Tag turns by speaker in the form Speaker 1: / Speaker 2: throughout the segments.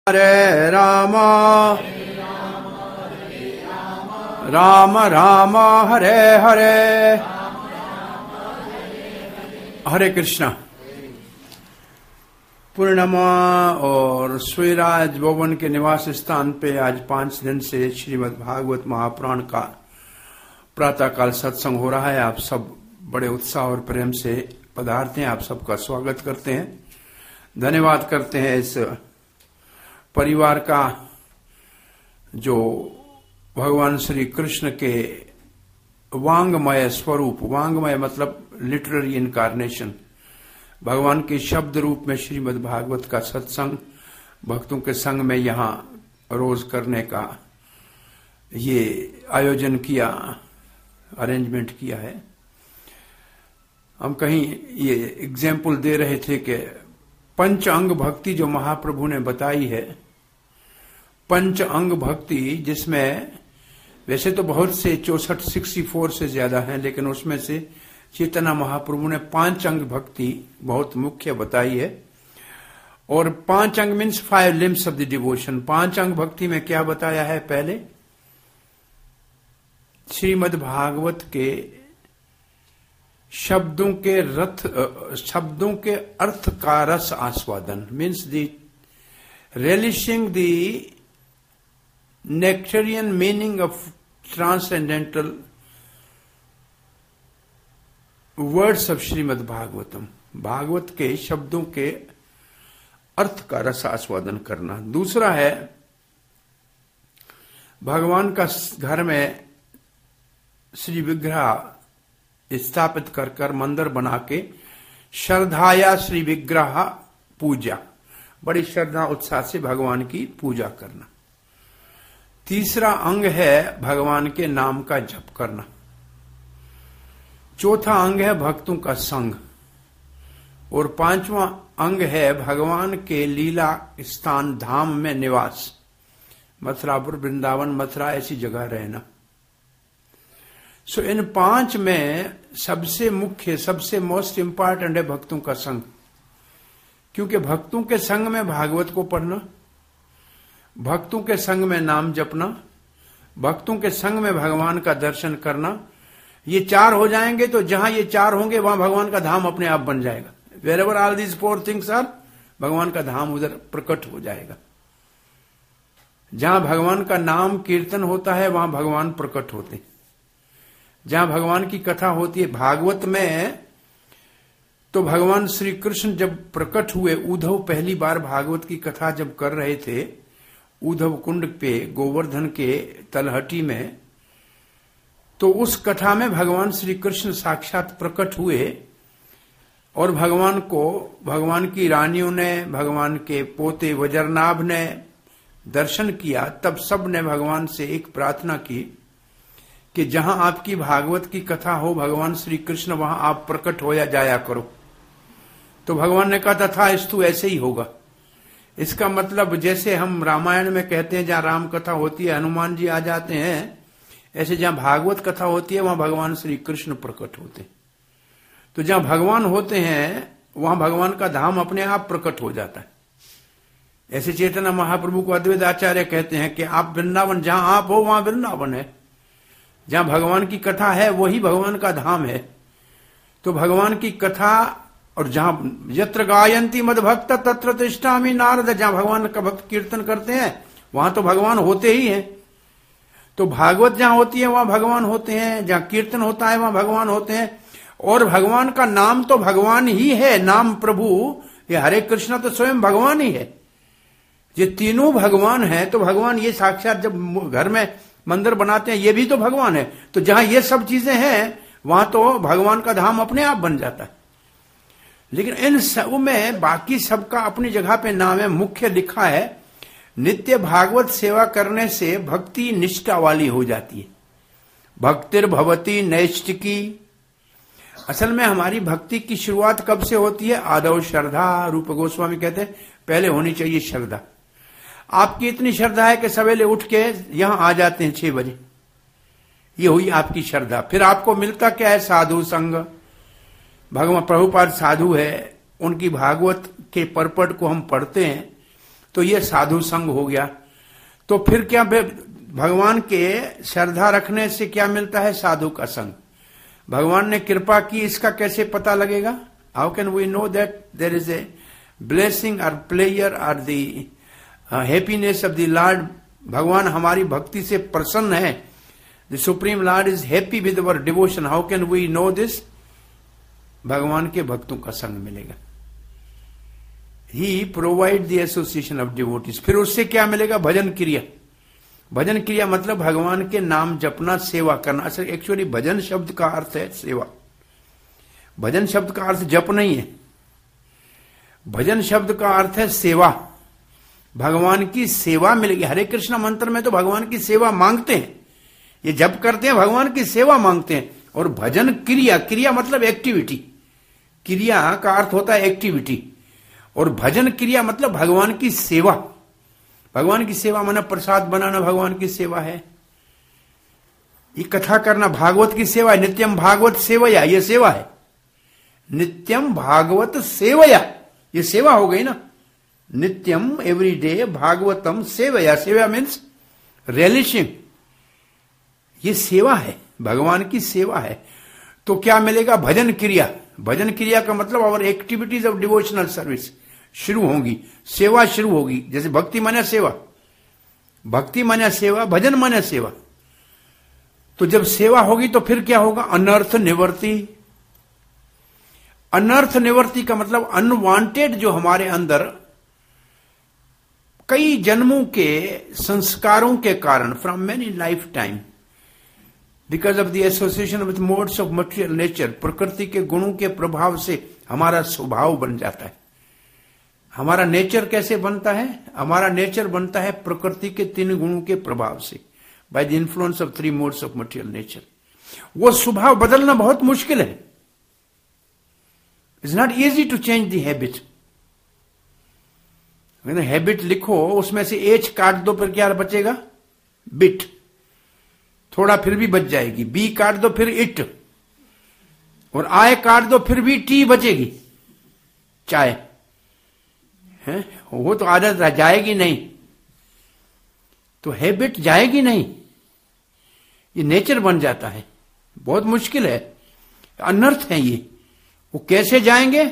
Speaker 1: हरे राम राम राम हरे हरे हरे कृष्णा। पूर्णिमा और सूर्यराज भवन के निवास स्थान पे आज 5 दिन से श्रीमद् भागवत महापुराण का प्रातःकाल सत्संग हो रहा है। आप सब बड़े उत्साह और प्रेम से पधारते हैं। आप सबका स्वागत करते हैं, धन्यवाद करते हैं इस परिवार का जो भगवान श्री कृष्ण के वांगमय स्वरूप, वांगमय मतलब लिटरेरी इनकारनेशन, भगवान के शब्द रूप में श्रीमद् भागवत का सत्संग भक्तों के संग में यहाँ रोज करने का ये आयोजन किया, अरेंजमेंट किया है। हम कहीं ये एग्जाम्पल दे रहे थे कि पंच अंग भक्ति जो महाप्रभु ने बताई है, पंच अंग भक्ति जिसमें वैसे तो बहुत से 64 से ज्यादा हैं, लेकिन उसमें से चैतन्य महाप्रभु ने 5 अंग भक्ति बहुत मुख्य बताई है। और 5 अंग means 5 limbs of the devotion. 5 अंग भक्ति में क्या बताया है? पहले श्रीमद् भागवत के शब्दों के अर्थ का रस आस्वादन, means the relishing the nectarean meaning of transcendental words of Shrimad Bhagavatam, Bhagavat के शब्दों के अर्थ का रस आस्वादन करना। दूसरा है भगवान का घर में श्री विग्रह स्थापित कर मंदिर बना के श्रद्धाया श्री विग्रह पूजा, बड़ी श्रद्धा उत्साह से भगवान की पूजा करना। तीसरा अंग है भगवान के नाम का जप करना। चौथा अंग है भक्तों का संग। और 5वां अंग है भगवान के लीला स्थान धाम में निवास, मथुरापुर, वृंदावन, मथुरा ऐसी जगह रहना। सो इन 5 में सबसे मुख्य, सबसे मोस्ट इंपॉर्टेंट है भक्तों का संग। क्योंकि भक्तों के संग में भागवत को पढ़ना, भक्तों के संग में नाम जपना, भक्तों के संग में भगवान का दर्शन करना, ये 4 हो जाएंगे तो जहां ये 4 होंगे वहां भगवान का धाम अपने आप बन जाएगा। Wherever all these 4 things are, भगवान का धाम उधर प्रकट हो जाएगा। जहां भगवान का नाम कीर्तन होता है वहां भगवान प्रकट होते हैं। जहां भगवान की कथा होती है भागवत में, तो भगवान श्री कृष्ण जब प्रकट हुए, उद्धव पहली बार भागवत की कथा जब कर रहे थे उद्धव कुंड पे गोवर्धन के तलहटी में, तो उस कथा में भगवान श्री कृष्ण साक्षात प्रकट हुए और भगवान को भगवान की रानियों ने, भगवान के पोते वज्रनाभ ने दर्शन किया। तब सब ने भगवान से एक प्रार्थना की कि जहां आपकी भागवत की कथा हो भगवान श्री कृष्ण, वहां आप प्रकट होया जाया करो। तो भगवान ने कहा तथास्तु, ऐसे ही होगा। इसका मतलब जैसे हम रामायण में कहते हैं जहां राम कथा होती है हनुमान जी आ जाते हैं, ऐसे जहां भागवत कथा होती है वहां भगवान श्री कृष्ण प्रकट होते हैं। तो जहां भगवान होते हैं वहां भगवान का धाम अपने आप प्रकट हो जाता है। ऐसे चैतन्य महाप्रभु को अद्वैत आचार्य कहते हैं कि आप वृंदावन, जहां आप हो वहां वृंदावन है। जहां भगवान की कथा है वही भगवान का धाम है। तो भगवान की कथा, और जहां यत्र गायंती मद भक्त तत्र तिष्ठामि नारद, जहां भगवान का भक्त कीर्तन करते हैं वहां तो भगवान होते ही हैं। तो भागवत जहां होती है वहां भगवान होते हैं, जहां कीर्तन होता है वहां भगवान होते हैं। और भगवान का नाम तो भगवान ही है, नाम प्रभु, ये हरे कृष्णा तो स्वयं भगवान ही है। ये तीनों भगवान है। तो भगवान ये साक्षात जब घर में मंदिर बनाते हैं ये भी तो भगवान है। तो जहां ये सब चीजें हैं वहां तो भगवान का धाम अपने आप बन जाता है। लेकिन इन सब में बाकी सबका अपनी जगह पे नाम है। मुख्य लिखा है नित्य भागवत सेवा करने से भक्ति निष्ठा वाली हो जाती है। भक्तिर भवती नैष्ठिकी। असल में हमारी भक्ति की शुरुआत कब से होती है? आदौ श्रद्धा। रूप गोस्वामी कहते हैं पहले होनी चाहिए श्रद्धा। आपकी इतनी श्रद्धा है कि सवेरे उठ के यहां आ जाते हैं 6 बजे, ये हुई आपकी श्रद्धा। फिर आपको मिलता क्या है? साधु संग। भगवान प्रभुपाद साधु है, उनकी भागवत के परपट को हम पढ़ते हैं तो ये साधु संग हो गया। तो फिर क्या भगवान के श्रद्धा रखने से क्या मिलता है? साधु का संग। भगवान ने कृपा की, इसका कैसे पता लगेगा? How can we know that there is a blessing और प्लेयर और the happiness of the Lord? भगवान हमारी भक्ति से प्रसन्न है। The supreme Lord is happy with our devotion. How can we know this? भगवान के भक्तों का संग मिलेगा। He provide the association of devotees. फिर उससे क्या मिलेगा? भजन क्रिया। भजन क्रिया मतलब भगवान के नाम जपना, सेवा करना। असल एक्चुअली भजन शब्द का अर्थ है सेवा। भजन शब्द का अर्थ जप नहीं है। भजन शब्द का अर्थ है सेवा। भगवान की सेवा मिलेगी। हरे कृष्ण मंत्र में तो भगवान की सेवा मांगते हैं, ये जप करते हैं, भगवान की सेवा मांगते हैं। और भजन क्रिया, क्रिया मतलब एक्टिविटी। क्रिया का अर्थ होता है एक्टिविटी, और भजन क्रिया मतलब भगवान की सेवा। भगवान की सेवा माना प्रसाद बनाना भगवान की सेवा है। ये कथा करना भागवत की सेवा है। नित्यम भागवत सेवया, ये सेवा है। नित्यम भागवत सेवया, ये सेवा हो गई ना। नित्यम एवरी डे भागवतम सेवया, सेवा मीन्स रियलिशिंग, ये सेवा है, भगवान की सेवा है। तो क्या मिलेगा? भजन क्रिया। भजन क्रिया का मतलब our activities of devotional service शुरू होंगी, सेवा शुरू होगी। जैसे भक्ति माने सेवा, भक्ति माने सेवा, भजन माने सेवा। तो जब सेवा होगी तो फिर क्या होगा? अनर्थ निवृत्ति। अनर्थ निवृत्ति का मतलब अनवांटेड जो हमारे अंदर कई जन्मों के संस्कारों के कारण, from many life time, because of the association with modes of material nature, प्रकृति के गुणों के प्रभाव से हमारा स्वभाव बन जाता है। हमारा नेचर कैसे बनता है? हमारा नेचर बनता है प्रकृति के 3 गुणों के प्रभाव से, by the influence of 3 modes of material nature. वो स्वभाव बदलना बहुत मुश्किल है। It's not easy to change the habit. Habit लिखो, उसमें से एच काट दो, फिर क्या बचेगा? बिट। थोड़ा फिर भी बच जाएगी। बी काट दो फिर इट, और आय काट दो फिर भी टी बचेगी, चाय है। वो तो आदत जाएगी नहीं, तो हैबिट जाएगी नहीं, ये नेचर बन जाता है। बहुत मुश्किल है, अनर्थ है ये। वो कैसे जाएंगे?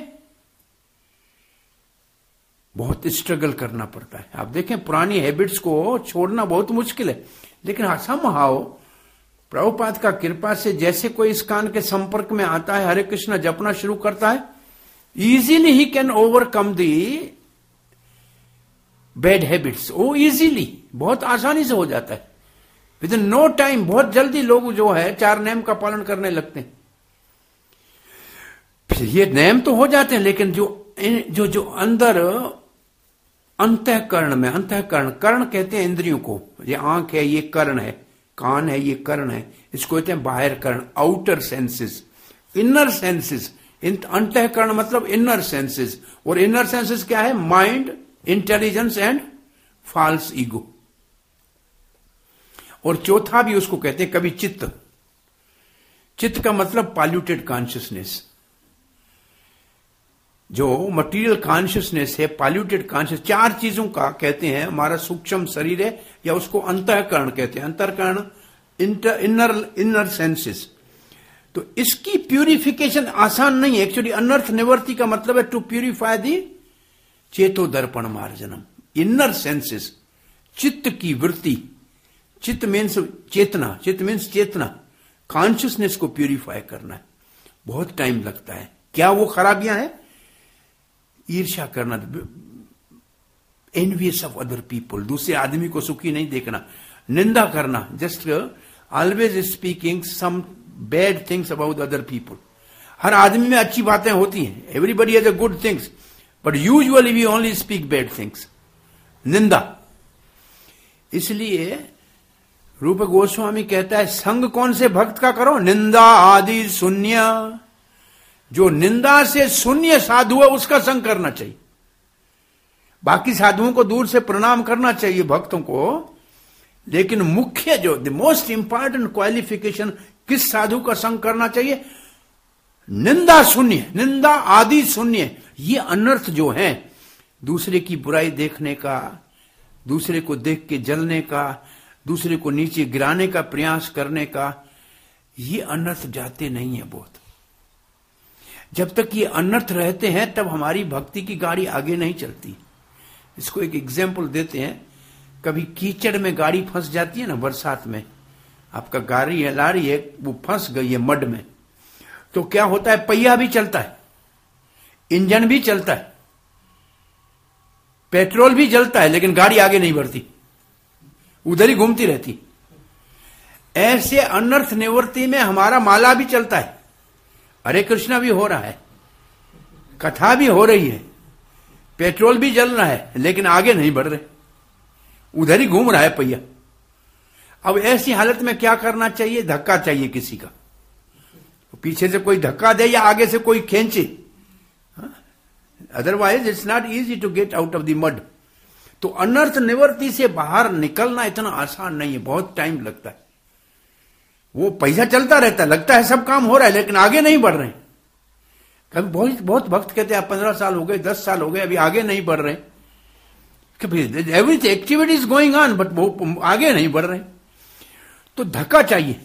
Speaker 1: बहुत स्ट्रगल करना पड़ता है। आप देखें, पुरानी हैबिट्स को छोड़ना बहुत मुश्किल है, लेकिन समहाउ प्रभुपाद का कृपा से जैसे कोई इस कान के संपर्क में आता है, हरे कृष्ण जपना शुरू करता है, इजीली ही can overcome the bad habits. वो इजीली, बहुत आसानी से हो जाता है। विद इन नो टाइम, बहुत जल्दी लोग जो है 4 नियम का पालन करने लगते हैं। फिर ये नियम तो हो जाते हैं, लेकिन जो अंदर अंतःकरण में, अंतःकरण, कर्ण कहते हैं इंद्रियों को। ये आंख है, ये कर्ण है, कान है, ये कर्ण है, इसको कहते हैं बाहर कर्ण, आउटर सेंसेस। इनर सेंसेस, अंतःकरण मतलब इनर सेंसेस। और इनर सेंसेस क्या है? Mind, intelligence and false ego. और चौथा भी उसको कहते हैं कभी चित्त। चित्त का मतलब पॉल्यूटेड कॉन्शियसनेस। जो मटेरियल कॉन्शियसनेस है, पॉल्यूटेड कॉन्शियस, 4 चीजों का कहते हैं। हमारा सूक्ष्म शरीर है, या उसको अंतःकरण कहते हैं। अंतःकरण, इनर सेंसेस। तो इसकी प्यूरिफिकेशन आसान नहीं है एक्चुअली। अनर्थ निवृत्ति का मतलब है टू प्यूरिफाई दी चेतो दर्पण मार्जनम। इनर सेंसेस, चित्त की वृत्ति। चित्त मीन्स चेतना, चित्त मीन्स चेतना, कॉन्शियसनेस को प्यूरिफाई करना है, बहुत टाइम लगता है। क्या वो खराबियां हैं? ईर्ष्या करना, एनवियस ऑफ अदर पीपल, दूसरे आदमी को सुखी नहीं देखना, निंदा करना, just always speaking some bad things about other people. हर आदमी में अच्छी बातें होती हैं, everybody has a good things, but usually we only speak bad things, निंदा। इसलिए रूप गोस्वामी कहता है, संग कौन से भक्त का करो? निंदा आदि शून्य। जो निंदा से शून्य साधु है उसका संग करना चाहिए। बाकी साधुओं को दूर से प्रणाम करना चाहिए, भक्तों को। लेकिन मुख्य जो द मोस्ट इंपॉर्टेंट क्वालिफिकेशन, किस साधु का संग करना चाहिए? निंदा शून्य, निंदा आदि शून्य। ये अनर्थ जो है, दूसरे की बुराई देखने का, दूसरे को देख के जलने का, दूसरे को नीचे गिराने का प्रयास करने का, ये अनर्थ जाते नहीं है बहुत। जब तक ये अनर्थ रहते हैं तब हमारी भक्ति की गाड़ी आगे नहीं चलती। इसको एक एग्जाम्पल देते हैं। कभी कीचड़ में गाड़ी फंस जाती है ना, बरसात में आपका गाड़ी है, लारी है, वो फंस गई है मड में, तो क्या होता है, पहिया भी चलता है, इंजन भी चलता है, पेट्रोल भी जलता है, लेकिन गाड़ी आगे नहीं बढ़ती, उधर ही घूमती रहती। ऐसे अनर्थ निवृत्ति में हमारा माला भी चलता है, हरे कृष्णा भी हो रहा है, कथा भी हो रही है, पेट्रोल भी जल रहा है, लेकिन आगे नहीं बढ़ रहे, उधर ही घूम रहा है पहिया। अब ऐसी हालत में क्या करना चाहिए? धक्का चाहिए किसी का, पीछे से कोई धक्का दे या आगे से कोई खींचे, otherwise it's not easy to get out of the mud. तो अनर्थ निवृत्ति से बाहर निकलना इतना आसान नहीं है, बहुत टाइम लगता है। वो पैसा चलता रहता है, लगता है सब काम हो रहा है, लेकिन आगे नहीं बढ़ रहे। कभी बहुत बहुत भक्त कहते हैं 15 साल हो गए, 10 साल हो गए, अभी आगे नहीं बढ़ रहे। Every activity is going on, but वो आगे नहीं बढ़ रहे। तो धक्का चाहिए,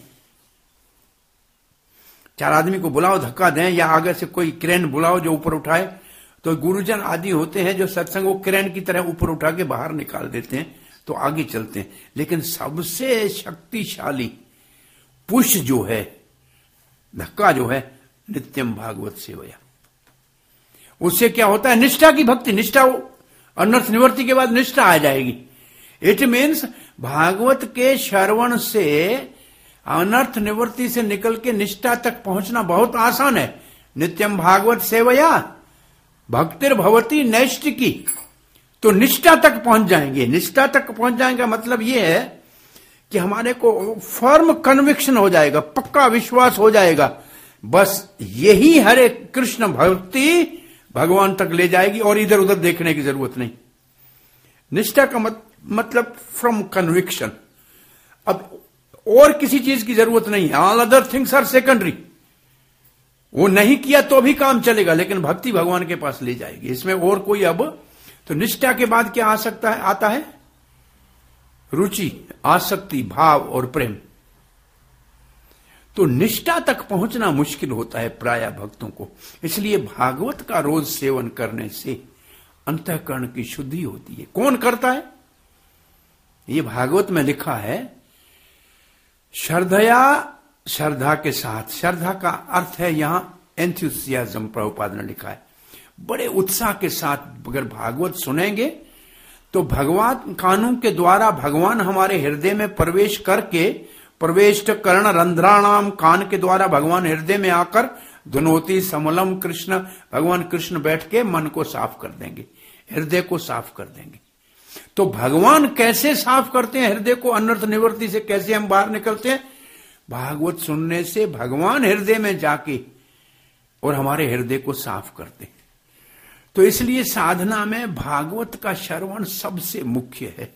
Speaker 1: 4 आदमी को बुलाओ, धक्का दें, या आगे से कोई क्रेन बुलाओ जो ऊपर उठाए। तो गुरुजन आदि होते हैं जो सत्संग को क्रेन की तरह ऊपर उठा के बाहर निकाल देते हैं, तो आगे चलते हैं। लेकिन सबसे शक्तिशाली पुश जो है, धक्का जो है, नित्यम भागवत सेवया। उससे क्या होता है? निष्ठा की भक्ति, निष्ठा, अनर्थ निवृत्ति के बाद निष्ठा आ जाएगी। इट मीन्स भागवत के श्रवण से अनर्थ निवृत्ति से निकल के निष्ठा तक पहुंचना बहुत आसान है। नित्यम भागवत सेवया भक्तिर भवती नैष्ठिकी, तो निष्ठा तक पहुंच जाएंगे। निष्ठा तक पहुंच जाएंगे मतलब यह है कि हमारे को फर्म कन्विक्शन हो जाएगा, पक्का विश्वास हो जाएगा, बस यही हरे कृष्ण भक्ति भगवान तक ले जाएगी और इधर उधर देखने की जरूरत नहीं। निष्ठा का मतलब फ्रॉम कन्विक्शन। अब और किसी चीज की जरूरत नहीं है, all other things are secondary. वो नहीं किया तो भी काम चलेगा, लेकिन भक्ति भगवान के पास ले जाएगी। इसमें और कोई, अब तो निष्ठा के बाद क्या आ सकता है? आता है रुचि, आसक्ति, भाव और प्रेम। तो निष्ठा तक पहुंचना मुश्किल होता है प्रायः भक्तों को। इसलिए भागवत का रोज सेवन करने से अंतःकरण की शुद्धि होती है। कौन करता है? ये भागवत में लिखा है, श्रद्धया, श्रद्धा के साथ। श्रद्धा का अर्थ है यहां एंथुसियाज्म, प्रभुपाद ने लिखा है। बड़े उत्साह के साथ अगर भागवत सुनेंगे तो भगवान कानों के द्वारा भगवान हमारे हृदय में प्रवेश करके, प्रवेश कर्ण रंध्राणाम, कान के द्वारा भगवान हृदय में आकर धुनोती समलम कृष्ण, भगवान कृष्ण बैठ के मन को साफ कर देंगे, हृदय को साफ कर देंगे। तो भगवान कैसे साफ करते हैं हृदय को? अनर्थ निवृत्ति से कैसे हम बाहर निकलते हैं? भागवत सुनने से भगवान हृदय में जाके और हमारे हृदय को साफ करते हैं। तो इसलिए साधना में भागवत का श्रवण सबसे मुख्य है,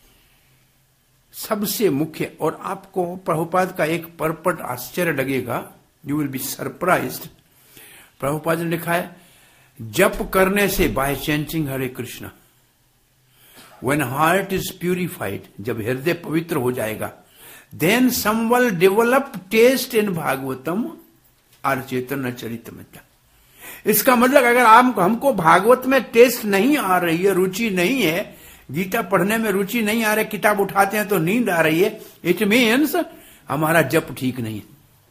Speaker 1: सबसे मुख्य। और आपको प्रभुपाद का एक परपट आश्चर्य लगेगा, you will be surprised. Prabhupada ने लिखा है, जप करने से, by chanting Hare Krishna, when heart is purified, जब हृदय पवित्र हो जाएगा, then some will develop taste in Bhagavatam और चैतन्य चरितमृत। इसका मतलब अगर हमको भागवत में टेस्ट नहीं आ रही है, रुचि नहीं है, गीता पढ़ने में रुचि नहीं आ रही, किताब उठाते हैं तो नींद आ रही है, इट मीन्स हमारा जप ठीक नहीं है।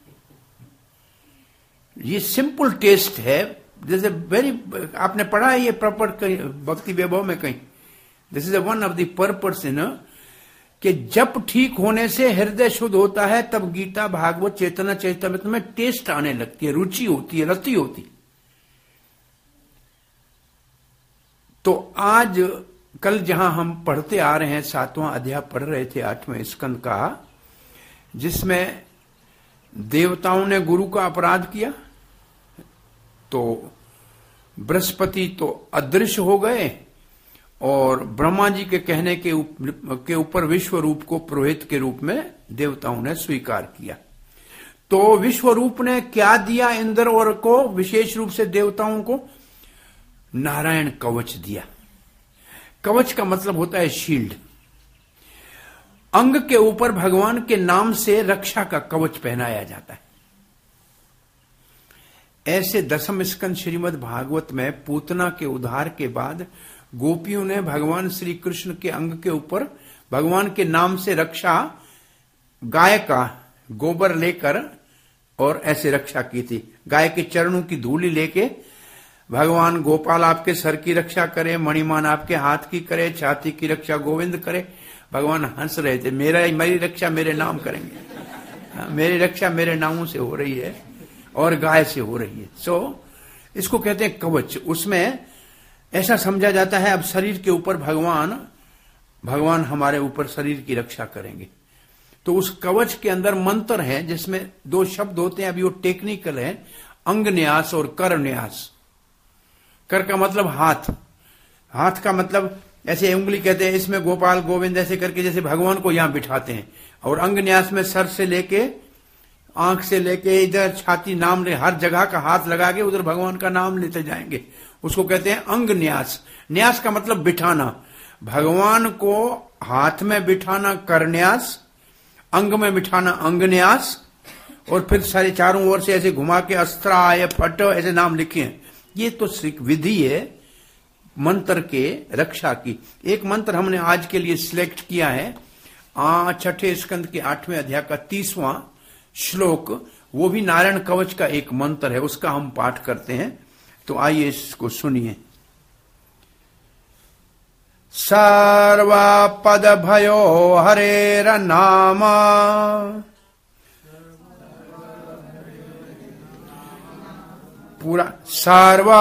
Speaker 1: ये सिंपल टेस्ट है। जैसे वेरी, आपने पढ़ा है ये प्रॉपर भक्ति वैभव में कहीं, this is one of the purpose in, कि जप ठीक होने से हृदय शुद्ध होता है, तब गीता, भागवत, चैतन्य चरितमृत में टेस्ट आने लगती है, रुचि होती है, रति होती। तो आज कल जहां हम पढ़ते आ रहे हैं, 7वां अध्याय पढ़ रहे थे 8वें स्कंद का, जिसमें देवताओं ने गुरु का अपराध किया, तो बृहस्पति तो अदृश्य हो गए और ब्रह्मा जी के कहने के ऊपर विश्व रूप को पुरोहित के रूप में देवताओं ने स्वीकार किया। तो विश्व रूप ने क्या दिया इंद्र और को, विशेष रूप से देवताओं को? नारायण कवच दिया। कवच का मतलब होता है शील्ड। अंग के ऊपर भगवान के नाम से रक्षा का कवच पहनाया जाता है। ऐसे दसम स्कंद श्रीमद् भागवत में पूतना के उद्धार के बाद गोपियों ने भगवान श्री कृष्ण के अंग के ऊपर भगवान के नाम से रक्षा, गाय का गोबर लेकर और ऐसे रक्षा की थी। गाय के चरणों की धूली लेके भगवान गोपाल आपके सर की रक्षा करे, मणिमान आपके हाथ की करे, छाती की रक्षा गोविंद करे। भगवान हंस रहे थे, मेरी रक्षा मेरे नाम करेंगे, मेरी रक्षा मेरे नामों से हो रही है और गाय से हो रही है। सो इसको कहते हैं कवच। उसमें ऐसा समझा जाता है अब शरीर के ऊपर भगवान हमारे ऊपर शरीर की रक्षा करेंगे। तो उस कवच के अंदर मंत्र है जिसमें 2 शब्द होते हैं। अभी वो टेक्निकल है, अंग न्यास और कर न्यास। कर का मतलब हाथ, हाथ का मतलब ऐसे उंगली कहते हैं, इसमें गोपाल गोविंद ऐसे करके जैसे भगवान को यहां बिठाते हैं। और अंग न्यास में सर से लेके आंख से लेके इधर छाती नाम ले, हर जगह का हाथ लगा के उधर भगवान का नाम लेते जाएंगे। उसको कहते हैं अंग न्यास। न्यास का मतलब बिठाना, भगवान को हाथ में बिठाना कर न्यास, अंग में बिठाना अंग न्यास, और फिर सारे चारों ओर से ऐसे घुमा के अस्त्राय फट ऐसे नाम लिखे हैं। ये तो विधि है मंत्र के रक्षा की। एक मंत्र हमने आज के लिए सिलेक्ट किया है, 6ठे स्कंद के 8वें अध्याय का 30वां श्लोक। वो भी नारायण कवच का एक मंत्र है, उसका हम पाठ करते हैं। तो आइए इसको सुनिए। सर्वा पद भयो हरेर नाम, पूरा सर्वा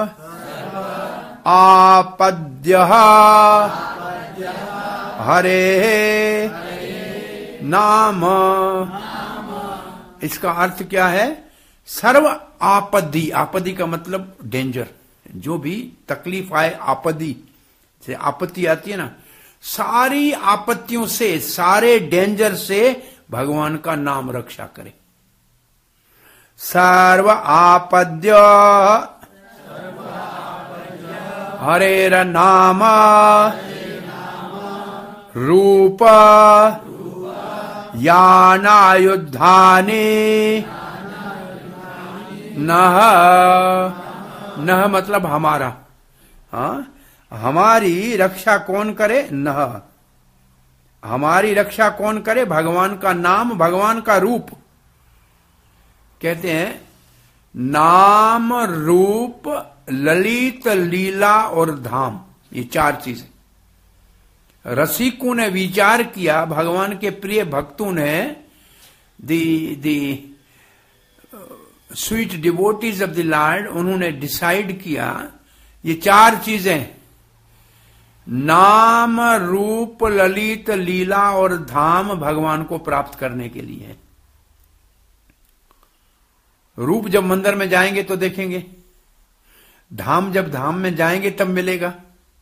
Speaker 1: आपद्य हरे नाम। इसका अर्थ क्या है? सर्व आपत्ति, आपत्ति का मतलब डेंजर, जो भी तकलीफ आए, आपत्ति से आपत्ति आती है ना, सारी आपत्तियों से, सारे डेंजर से भगवान का नाम रक्षा करे। सर्व आपद्य हरेर नाम रूप यानायुद्धानि नह, नह मतलब हमारा, हाँ, हमारी रक्षा कौन करे? नह, हमारी रक्षा कौन करे? भगवान का नाम, भगवान का रूप। कहते हैं नाम, रूप, ललित, लीला और धाम, ये 4 चीजें। रसिकों ने विचार किया, भगवान के प्रिय भक्तों ने, the sweet devotees of the Lord, उन्होंने डिसाइड किया ये 4 चीजें, नाम, रूप, ललित, लीला और धाम भगवान को प्राप्त करने के लिए है। रूप जब मंदिर में जाएंगे तो देखेंगे, धाम जब धाम में जाएंगे तब मिलेगा,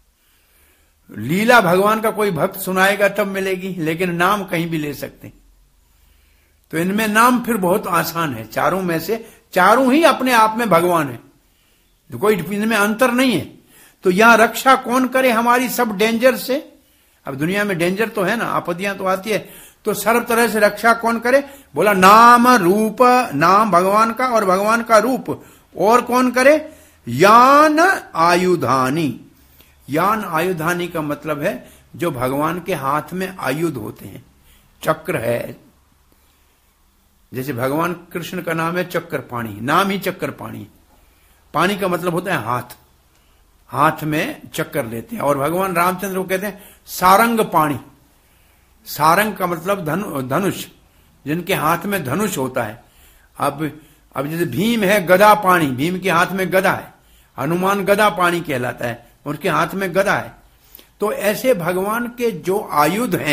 Speaker 1: लीला भगवान का कोई भक्त सुनाएगा तब मिलेगी, लेकिन नाम कहीं भी ले सकते। तो इनमें नाम फिर बहुत आसान है। चारों में से चारों ही अपने आप में भगवान है, तो कोई इनमें अंतर नहीं है। तो यहां रक्षा कौन करे हमारी सब डेंजर से? अब दुनिया में डेंजर तो है ना, आपत्तियां तो आती है, तो सर्व तरह से रक्षा कौन करे? बोला नाम, रूप, नाम भगवान का और भगवान का रूप, और कौन करे? यान आयुधानी। यान आयुधानी का मतलब है जो भगवान के हाथ में आयुध होते हैं। चक्र है, जैसे भगवान कृष्ण का नाम है चक्र पाणी, नाम ही चक्र पाणी। पाणी का मतलब होता है हाथ, हाथ में चक्कर लेते हैं। और भगवान रामचंद्र को कहते हैं सारंग पाणी। सारंग का मतलब धनुष, जिनके हाथ में धनुष होता है। अब जैसे भीम है गदा पाणी, भीम के हाथ में गदा है, हनुमान गदा पाणी कहलाता है, उनके हाथ में गदा है। तो ऐसे भगवान के जो आयुध हैं,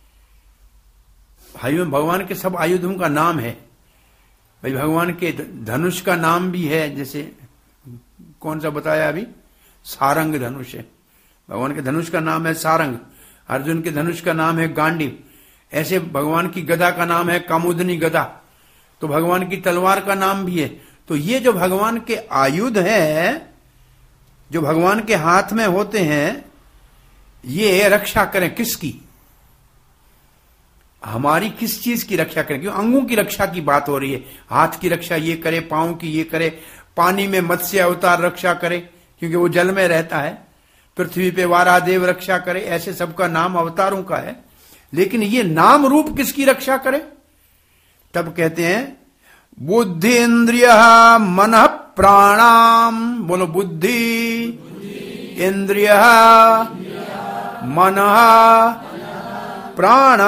Speaker 1: भगवान के सब आयुधों का नाम है। भाई भगवान के धनुष का नाम भी है, जैसे कौन सा बताया अभी? सारंग धनुष है। भगवान के धनुष का नाम है सारंग। अर्जुन के धनुष का नाम है गांडीव। ऐसे भगवान की गदा का नाम है कामुदनी गदा। तो भगवान की तलवार का नाम भी है। तो ये जो भगवान के आयुध हैं, जो भगवान के हाथ में होते हैं, ये रक्षा करें किसकी? हमारी किस चीज की रक्षा करें? क्यों अंगों की रक्षा की बात हो रही है। हाथ की रक्षा ये करे, पांव की ये करे, पानी में मत्स्य अवतार रक्षा करे क्योंकि वो जल में रहता है, पृथ्वी पे वारादेव रक्षा करे, ऐसे सबका नाम अवतारों का है। लेकिन ये नाम रूप किसकी रक्षा करे? तब कहते हैं बुद्धि इंद्रिय मन प्राणाम। बोलो बुद्धि इंद्रिय मन प्राण।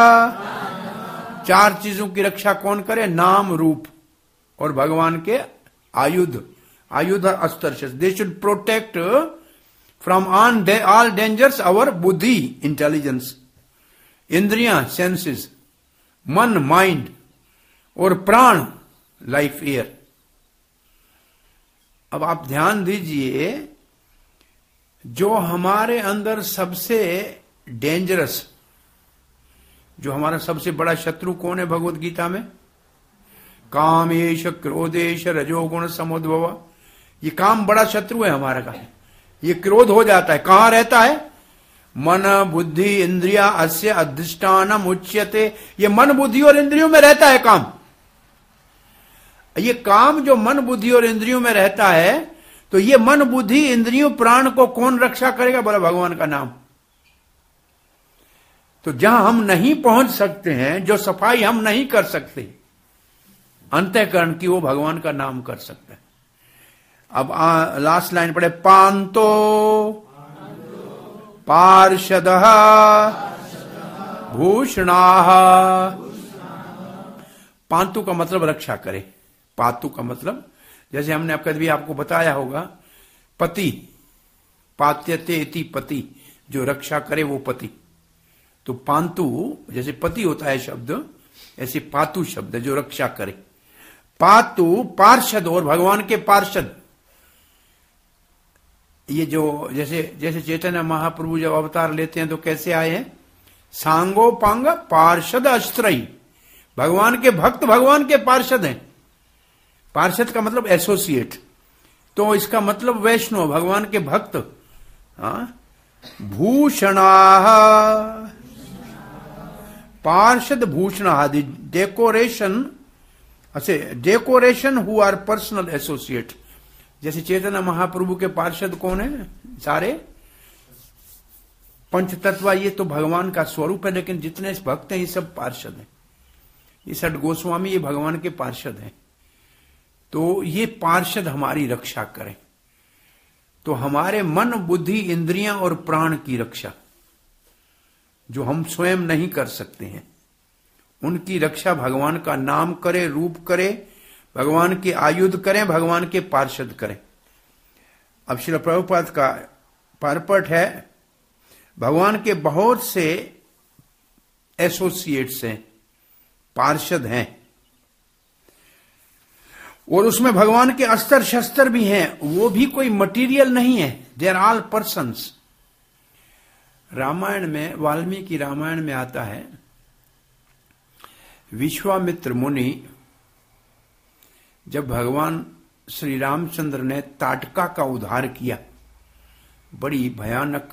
Speaker 1: चार चीजों की रक्षा कौन करे? नाम रूप और भगवान के आयुध। आयुध अस्त्र शस्त्र। They should protect from all dangers our बुद्धि इंटेलिजेंस, इंद्रियां सेंसेस, मन माइंड और प्राण लाइफ एयर। अब आप ध्यान दीजिए, जो हमारे अंदर सबसे डेंजरस, जो हमारा सबसे बड़ा शत्रु कौन है भगवत गीता में? कामेश क्रोधेश रजोगुण समुद्भव। ये काम बड़ा शत्रु है हमारा का। ये क्रोध हो जाता है, कहां रहता है? मन बुद्धि इंद्रिया अस्य अधिष्ठानम उच्यते। ये मन बुद्धि और इंद्रियों में रहता है काम। ये काम जो मन बुद्धि और इंद्रियों में रहता है, तो ये मन बुद्धि इंद्रियों प्राण को कौन रक्षा करेगा? बोला भगवान का नाम। तो जहां हम नहीं पहुंच सकते हैं, जो सफाई हम नहीं कर सकते अंतःकरण की, वो भगवान का नाम कर सकते हैं। अब लास्ट लाइन पढ़े, पांतो पार्षद भूषणा। पांतु का मतलब रक्षा करे। पातु का मतलब, जैसे हमने अब कभी आपको बताया होगा, पति, पात्यते इति पति, जो रक्षा करे वो पति। तो पांतु जैसे पति होता है शब्द, ऐसे पातु शब्द जो रक्षा करे। पातु पार्षद और भगवान के पार्षद। ये जो जैसे चैतन्य महाप्रभु जब अवतार लेते हैं तो कैसे आए हैं? सांगोपांग पार्षद अस्त्रयी। भगवान के भक्त भगवान के पार्षद हैं। पार्षद का मतलब एसोसिएट, तो इसका मतलब वैष्णव, भगवान के भक्त। भूषणा पार्षद भूषण आदि डेकोरेशन, अच्छे decoration who are personal associate. जैसे चैतन्य महाप्रभु के पार्षद कौन है? सारे पंचतत्व, ये तो भगवान का स्वरूप है, लेकिन जितने भक्त हैं ये सब पार्षद हैं। ये षट गोस्वामी ये भगवान के पार्षद हैं। तो ये पार्षद हमारी रक्षा करें। तो हमारे मन बुद्धि इंद्रियां और प्राण की रक्षा, जो हम स्वयं नहीं कर सकते हैं, उनकी रक्षा भगवान का नाम करे, रूप करे, भगवान के आयुध करें, भगवान के पार्षद करें। अब श्रील प्रभुपाद का परपट है, भगवान के बहुत से एसोसिएट्स हैं, पार्षद हैं, और उसमें भगवान के अस्त्र शस्त्र भी हैं। वो भी कोई मटेरियल नहीं है, they are all persons. Ramayana में, वाल्मीकि रामायण में आता है, विश्वामित्र मुनि जब भगवान श्री रामचंद्र ने ताटका का उद्धार किया, बड़ी भयानक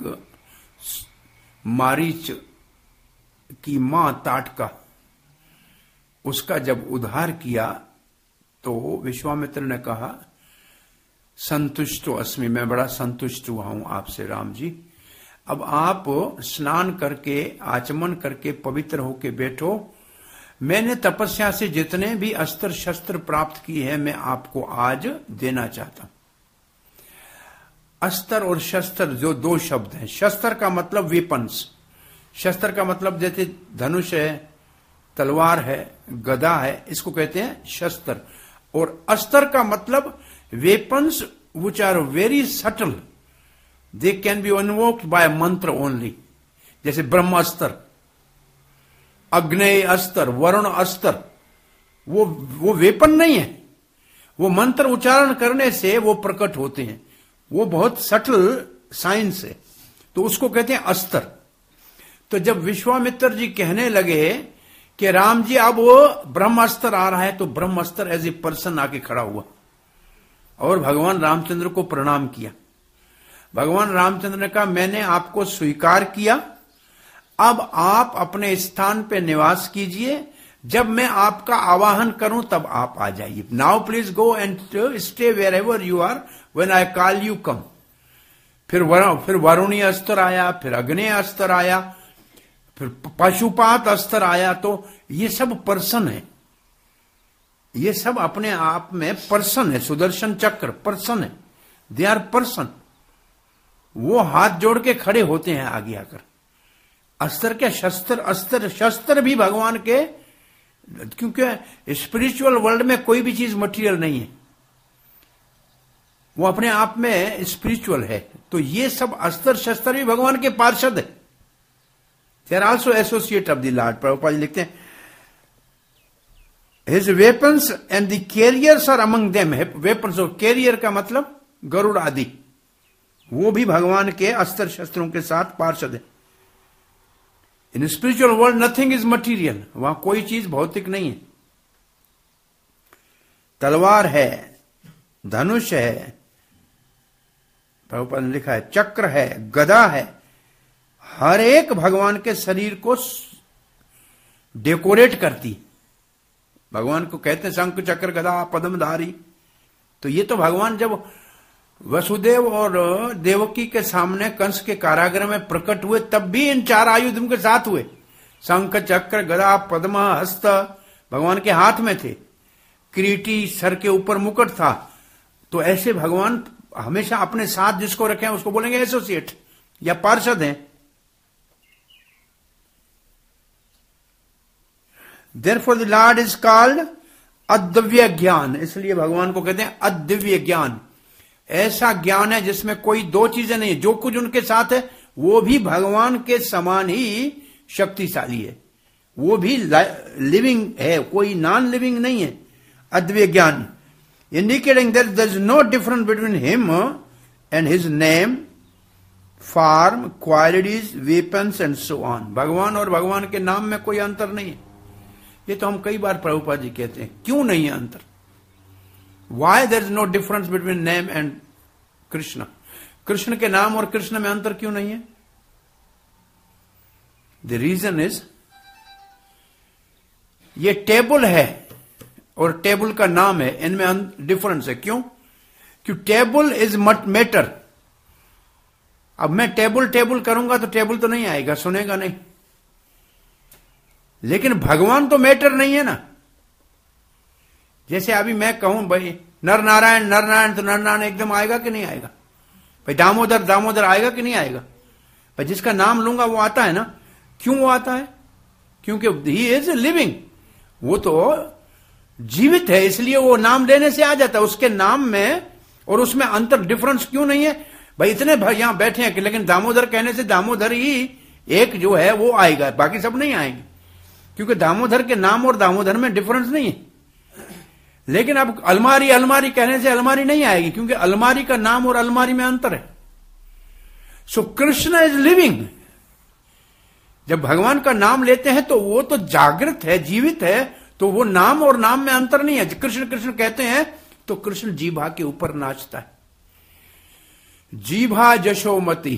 Speaker 1: मारीच की मां ताटका, उसका जब उद्धार किया तो विश्वामित्र ने कहा, संतुष्टो अस्मि, मैं बड़ा संतुष्ट हुआ हूं आपसे राम जी। अब आप स्नान करके आचमन करके पवित्र होके बैठो। मैंने तपस्या से जितने भी अस्त्र शस्त्र प्राप्त किए हैं मैं आपको आज देना चाहता हूं। अस्त्र और शस्त्र जो दो शब्द हैं, शस्त्र का मतलब वेपन्स, शस्त्र का मतलब जैसे धनुष है, तलवार है, गदा है, इसको कहते हैं शस्त्र। और अस्त्र का मतलब weapons which are very subtle, they can be invoked by mantra only. जैसे ब्रह्मास्त्र, अग्नेय अस्त्र, वरुण अस्त्र, वो वेपन नहीं है, वो मंत्र उच्चारण करने से वो प्रकट होते हैं, वो बहुत सटल साइंस है, तो उसको कहते हैं अस्त्र। तो जब विश्वामित्र जी कहने लगे कि राम जी अब वो ब्रह्मास्त्र आ रहा है, तो ब्रह्मास्त्र एज ए पर्सन आके खड़ा हुआ और भगवान रामचंद्र को प्रणाम किया। भगवान रामचंद्र ने कहा मैंने आपको स्वीकार किया, अब आप अपने स्थान पे निवास कीजिए, जब मैं आपका आवाहन करूं तब आप आ जाइए। Now please go and stay wherever you are when I call you come. फिर वरुणीय अस्त्र आया, फिर अग्नेय अस्त्र आया, फिर पशुपात अस्त्र आया। तो ये सब पर्सन है, ये सब अपने आप में पर्सन है। सुदर्शन चक्र पर्सन है, दे आर पर्सन। वो हाथ जोड़ के खड़े होते हैं आगे आकर। अस्त्र क्या, शस्त्र, अस्त्र शस्त्र भी भगवान के, क्योंकि स्पिरिचुअल वर्ल्ड में कोई भी चीज मटेरियल नहीं है, वो अपने आप में स्पिरिचुअल है। तो ये सब अस्त्र शस्त्र भी भगवान के पार्षद है। They are also associate of the Lord. Prabhupada ji लिखते हैं his weapons and the carriers are among them. Weapons और कैरियर का मतलब गरुड़ आदि, वो भी भगवान के अस्त्र शस्त्रों के साथ पार्षद है। In spiritual world nothing is material, वहां कोई चीज भौतिक नहीं है। तलवार है, धनुष है, प्रभुपाद ने लिखा है, चक्र है, गदा है, हर एक भगवान के शरीर को डेकोरेट करती। भगवान को कहते हैं शंख चक्र गदा पद्मधारी। तो ये तो भगवान जब वसुदेव और देवकी के सामने कंस के कारागृह में प्रकट हुए तब भी इन चार आयुध उनके साथ हुए। शंख चक्र गदा पद्म हस्त भगवान के हाथ में थे, किरीटी सर के ऊपर मुकुट था। तो ऐसे भगवान हमेशा अपने साथ जिसको रखे हैं उसको बोलेंगे एसोसिएट या पार्षद हैं। Therefore the Lord is called अद्वितीय ज्ञान। इसलिए भगवान को कहते हैं अद्वितीय ज्ञान। ऐसा ज्ञान है जिसमें कोई दो चीजें नहीं है। जो कुछ उनके साथ है वो भी भगवान के समान ही शक्तिशाली है, वो भी लिविंग है, कोई नॉन लिविंग नहीं है। अद्वितीय ज्ञान indicating that there is no difference between him and his name, form, qualities, weapons and so on। भगवान और भगवान के नाम में कोई अंतर नहीं है। ये तो हम कई बार प्रभुपाद जी कहते हैं, क्यों नहीं है अंतर? Why there is no difference between name and Krishna? Krishna के नाम और कृष्ण में अंतर क्यों नहीं है? The reason is, ये टेबल है और टेबल का नाम है, इनमें डिफरेंस है। क्यों? क्यों? Table is matter. अब मैं टेबल टेबल करूंगा तो टेबल तो नहीं आएगा, सुनेगा नहीं। लेकिन भगवान तो मैटर नहीं है ना। जैसे अभी मैं कहूं भाई नर नारायण तो नर नारायण एकदम आएगा कि नहीं आएगा? भाई दामोदर दामोदर आएगा कि नहीं आएगा? भाई जिसका नाम लूंगा वो आता है ना। क्यों वो आता है? क्योंकि ही इज लिविंग, वो तो जीवित है, इसलिए वो नाम लेने से आ जाता है। उसके नाम में और उसमें अंतर डिफरेंस क्यों नहीं है? भाई इतने भाई यहां बैठे हैं कि लेकिन दामोदर कहने से दामोदर ही एक जो है वो आएगा, बाकी सब नहीं आएंगे, क्योंकि दामोदर के नाम और दामोदर में डिफरेंस नहीं है। लेकिन अब अलमारी अलमारी कहने से अलमारी नहीं आएगी, क्योंकि अलमारी का नाम और अलमारी में अंतर है। So Krishna is living. जब भगवान का नाम लेते हैं तो वो तो जागृत है, जीवित है, तो वो नाम और नाम में अंतर नहीं है। कृष्ण कृष्ण कहते हैं तो कृष्ण जीभा के ऊपर नाचता है। जीभा जशोमती,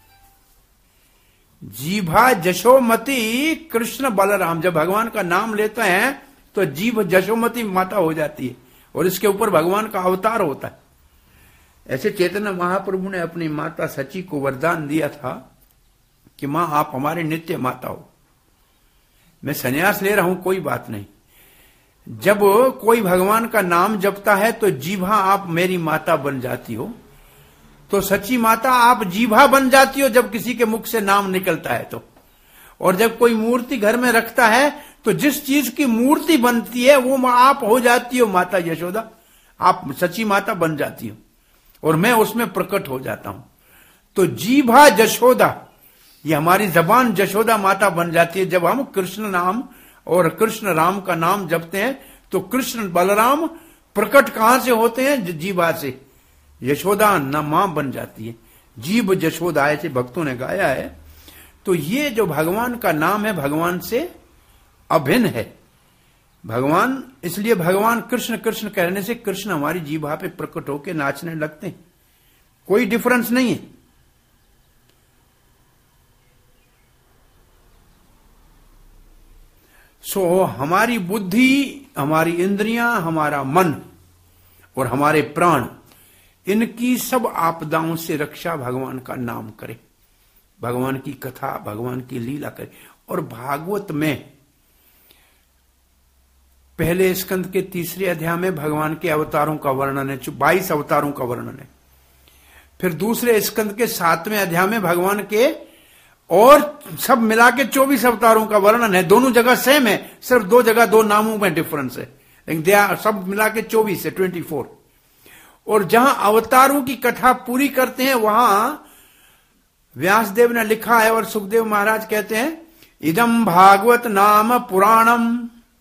Speaker 1: जीभा जशोमती कृष्ण बलराम। जब भगवान का नाम लेते हैं तो जीभ जशोमती माता हो जाती है और इसके ऊपर भगवान का अवतार होता है। ऐसे चैतन्य महाप्रभु ने अपनी माता सची को वरदान दिया था कि मां आप हमारी नित्य माता हो। मैं संन्यास ले रहा हूं कोई बात नहीं, जब कोई भगवान का नाम जपता है तो जीभा आप मेरी माता बन जाती हो। तो सच्ची माता आप जीभा बन जाती हो जब किसी के मुख से नाम निकलता है तो। और जब कोई मूर्ति घर में रखता है तो जिस चीज की मूर्ति बनती है वो आप हो जाती हो माता यशोदा, आप सच्ची माता बन जाती हो और मैं उसमें प्रकट हो जाता हूं। तो जीभा जशोदा, ये हमारी जबान जशोदा माता बन जाती है जब हम कृष्ण नाम और कृष्ण राम का नाम जपते हैं। तो कृष्ण बलराम प्रकट कहां से होते हैं? जीभा से। यशोदा न मां बन जाती है, जीभ जशोदा, ऐसे भक्तों ने गाया है। तो ये जो भगवान का नाम है भगवान से अभिन्न है। भगवान, इसलिए भगवान कृष्ण कृष्ण कहने से कृष्ण हमारी जीभा पे प्रकट होकर नाचने लगते हैं। कोई डिफरेंस नहीं है। सो हमारी बुद्धि, हमारी इंद्रियां, हमारा मन और हमारे प्राण, इनकी सब आपदाओं से रक्षा भगवान का नाम करे, भगवान की कथा, भगवान की लीला करे। और भागवत में पहले स्कंद के 3 अध्याय में भगवान के अवतारों का वर्णन है, 22 अवतारों का वर्णन है। फिर दूसरे स्कंद के 7वें अध्याय में भगवान के और सब मिला के 24 अवतारों का वर्णन है। दोनों जगह सेम है, सिर्फ 2 जगह 2 नामों में डिफरेंस है, लेकिन सब मिला के 24 है, 24। और जहां अवतारों की कथा पूरी करते हैं वहां व्यासदेव ने लिखा है और सुखदेव महाराज कहते हैं, इदम भागवत नाम पुराणम।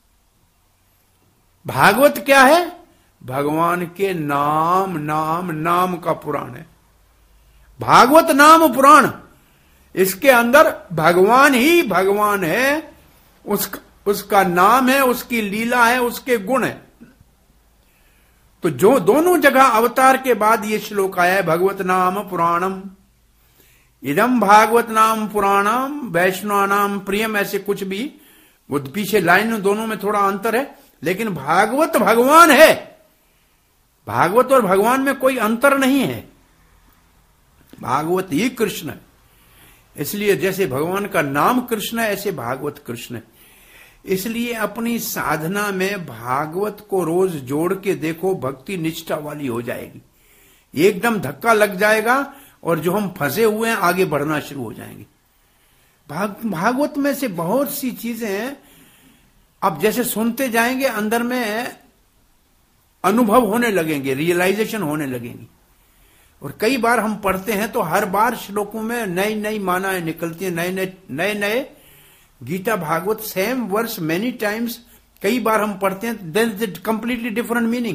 Speaker 1: भागवत क्या है? भगवान के नाम, नाम नाम का पुराण है। भागवत नाम पुराण, इसके अंदर भगवान ही भगवान है, उसका नाम है, उसकी लीला है, उसके गुण है। तो जो दोनों जगह अवतार के बाद ये श्लोक आया है, भगवत नाम पुराणम, इदम भागवत नाम पुराणम वैष्णव नाम प्रियम, ऐसे कुछ भी, वो पीछे लाइन दोनों में थोड़ा अंतर है, लेकिन भागवत भगवान है। भागवत और भगवान में कोई अंतर नहीं है, भागवत ही कृष्ण है। इसलिए जैसे भगवान का नाम कृष्ण है, ऐसे भागवत कृष्ण है। इसलिए अपनी साधना में भागवत को रोज जोड़ के देखो, भक्ति निष्ठा वाली हो जाएगी, एकदम धक्का लग जाएगा और जो हम फंसे हुए हैं आगे बढ़ना शुरू हो जाएंगे। भागवत में से बहुत सी चीजें अब जैसे सुनते जाएंगे अंदर में अनुभव होने लगेंगे, रियलाइजेशन होने लगेंगी। और कई बार हम पढ़ते हैं तो हर बार श्लोकों में नई नई मानाएं निकलती हैं, नए नए Gita Bhagavat same verse many times कई बार हम पढ़ते हैं, then it completely different meaning,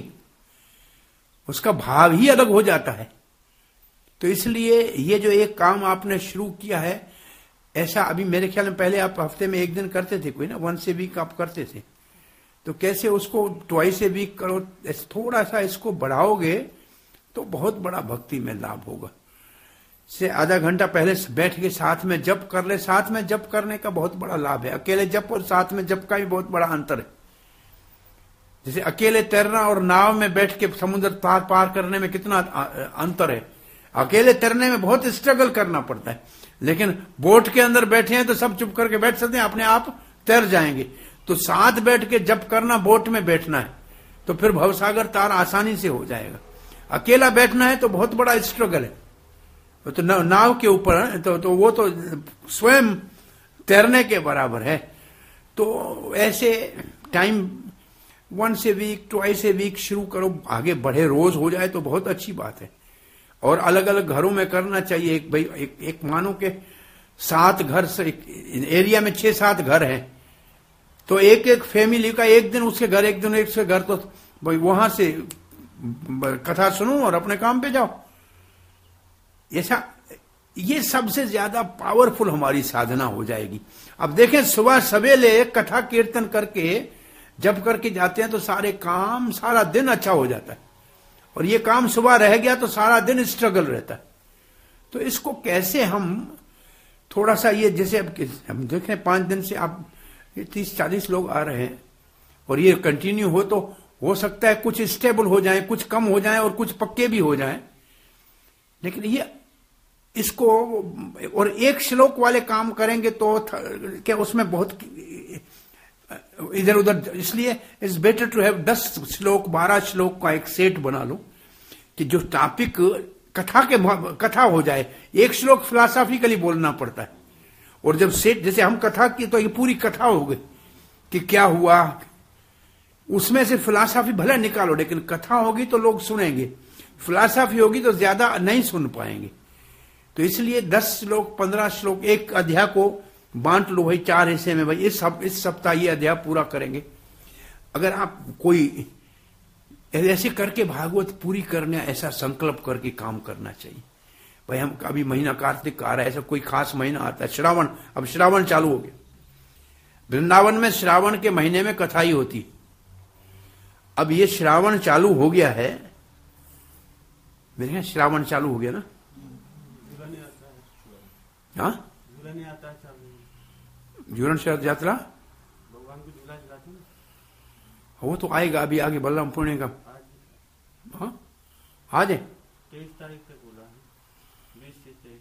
Speaker 1: उसका भाव ही अलग हो जाता है। तो इसलिए ये जो एक काम आपने शुरू किया है, ऐसा अभी मेरे ख्याल में पहले आप हफ्ते में 1 दिन करते थे कोई ना, 1 वीक आप करते थे, तो कैसे उसको 2 वीक करो, थोड़ा सा इसको बढ़ाओगे तो बहुत बड़ा भक्ति में लाभ होगा। से आधा घंटा पहले बैठ के साथ में जप कर ले, साथ में जप करने का बहुत बड़ा लाभ है। अकेले जप और साथ में जप का भी बहुत बड़ा अंतर है। जैसे अकेले तैरना और नाव में बैठ के समुद्र पार करने में कितना अंतर है। अकेले तैरने में बहुत स्ट्रगल करना पड़ता है, लेकिन बोट के अंदर बैठे हैं तो सब चुप करके बैठ सकते हैं, अपने आप तैर जाएंगे। तो साथ बैठ के जप करना, बोट में बैठना है, तो फिर भवसागर तार आसानी से हो जाएगा। अकेला बैठना है तो बहुत बड़ा स्ट्रगल है। तो नाव के ऊपर तो वो तो स्वयं तैरने के बराबर है। तो ऐसे टाइम 1 वीक 2 वीक शुरू करो, आगे बढ़े, रोज हो जाए तो बहुत अच्छी बात है। और अलग अलग घरों में करना चाहिए। एक मानो के 7 घर से एरिया में 6-7 घर हैं, तो एक फैमिली का एक दिन उसके घर, एक दिन उसके घर, तो भाई वहां से कथा सुनो और अपने काम पे जाओ। ऐसा ये सबसे ज्यादा पावरफुल हमारी साधना हो जाएगी। अब देखें, सुबह सवेरे कथा कीर्तन करके जब करके जाते हैं तो सारे काम, सारा दिन अच्छा हो जाता है। और ये काम सुबह रह गया तो सारा दिन स्ट्रगल रहता है। तो इसको कैसे हम थोड़ा सा, ये जैसे अब हम देखें 5 दिन से आप 30-40 लोग आ रहे हैं और ये कंटिन्यू हो, तो हो सकता है कुछ स्टेबल हो जाए, कुछ कम हो जाए और कुछ पक्के भी हो जाए। लेकिन ये इसको और एक श्लोक वाले काम करेंगे तो क्या उसमें बहुत इधर उधर, इसलिए इट्स बेटर टू हैव 10 श्लोक 12 श्लोक का एक सेट बना लो कि जो टॉपिक कथा हो जाए। एक श्लोक फिलॉसॉफिकली बोलना पड़ता है, और जब सेट जैसे हम कथा की तो ये पूरी कथा हो गई कि क्या हुआ, उसमें से फिलॉसॉफी भले निकालो, लेकिन कथा होगी तो लोग सुनेंगे, फिलॉसॉफी होगी तो ज्यादा नहीं सुन पाएंगे। तो इसलिए 10 श्लोक 15 श्लोक एक अध्याय को बांट लो भाई 4 हिस्से में। भाई इस सप्ताह ये अध्याय पूरा करेंगे। अगर आप कोई ऐसे करके भागवत पूरी करने, ऐसा संकल्प करके काम करना चाहिए। भाई हम अभी महीना कार्तिक आ रहा है, ऐसा कोई खास महीना आता है, श्रावण, अब श्रावण चालू हो गया। वृंदावन में श्रावण के महीने में कथा ही होती। अब ये श्रावण चालू हो गया है, मेरे यहाँ श्रावण चालू हो गया ना, हाँ, जुलन यात्रा, भगवान को जुलाई वो तो आएगा अभी आगे बलराम पूर्णिमा का। हाँ आज है
Speaker 2: 23 तारीख तक बोला है, 20 से 23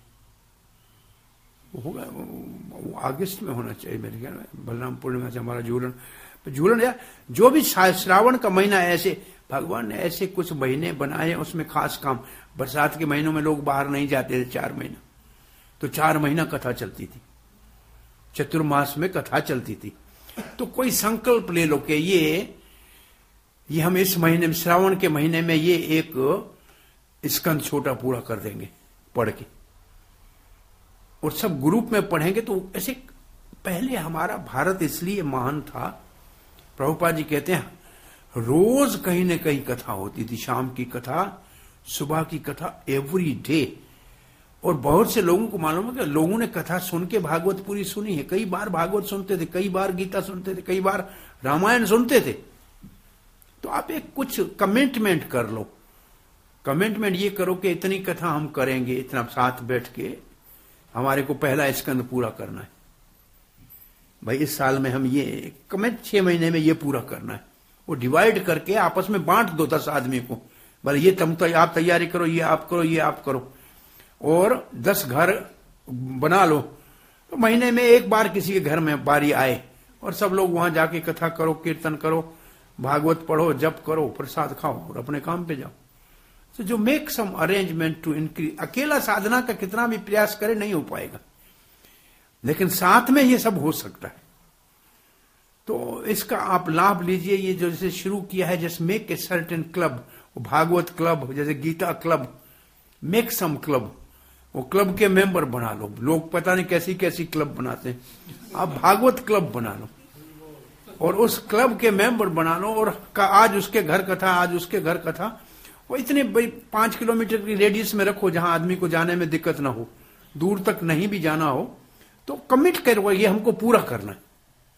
Speaker 1: होगा, अगस्त में होना चाहिए मेरे ख्याल में। बलराम पूर्णिमा से हमारा झूलन यार, जो भी श्रावण का महीना है, ऐसे भगवान ने ऐसे कुछ महीने बनाए हैं, उसमें खास काम। बरसात के महीनों में लोग बाहर नहीं जाते थे 4 महीना, तो 4 महीना कथा चलती थी, चतुर्मास में कथा चलती थी। तो कोई संकल्प ले लो कि ये हम इस महीने में, श्रावण के महीने में ये एक स्कंद छोटा पूरा कर देंगे पढ़ के, और सब ग्रुप में पढ़ेंगे। तो ऐसे पहले हमारा भारत इसलिए महान था, प्रभुपाद जी कहते हैं रोज कहीं न कहीं कथा होती थी, शाम की कथा, सुबह की कथा, एवरी डे। और बहुत से लोगों को मालूम है कि लोगों ने कथा सुन के भागवत पूरी सुनी है, कई बार भागवत सुनते थे, कई बार गीता सुनते थे, कई बार रामायण सुनते थे। तो आप एक कुछ कमिटमेंट कर लो, कमिटमेंट ये करो कि इतनी कथा हम करेंगे, इतना साथ बैठ के हमारे को पहला स्कंद पूरा करना है भाई, इस साल में हम ये कमिट 6 महीने में ये पूरा करना है। वो डिवाइड करके आपस में बांट दो 10 आदमी को, बोले ये तुम तो आप तैयारी करो, ये आप करो, ये आप करो, और 10 घर बना लो। तो महीने में एक बार किसी के घर में बारी आए और सब लोग वहां जाके कथा करो, कीर्तन करो, भागवत पढ़ो, जप करो, प्रसाद खाओ और अपने काम पे जाओ। तो जो make some arrangement to increase, अकेला साधना का कितना भी प्रयास करे नहीं हो पाएगा, लेकिन साथ में ये सब हो सकता है। तो इसका आप लाभ लीजिए। ये जो जैसे शुरू किया है, जैसे make a certain club, Bhagavat club, जैसे Gita club, make some club, वो क्लब के मेंबर बना लो। लोग पता नहीं कैसी कैसी क्लब बनाते हैं, आप भागवत क्लब बना लो और उस क्लब के मेंबर बना लो, और आज उसके घर कथा, आज उसके घर कथा। वो इतने 5 किलोमीटर की रेडियस में रखो जहां आदमी को जाने में दिक्कत ना हो, दूर तक नहीं भी जाना हो तो कमिट करो ये हमको पूरा करना है।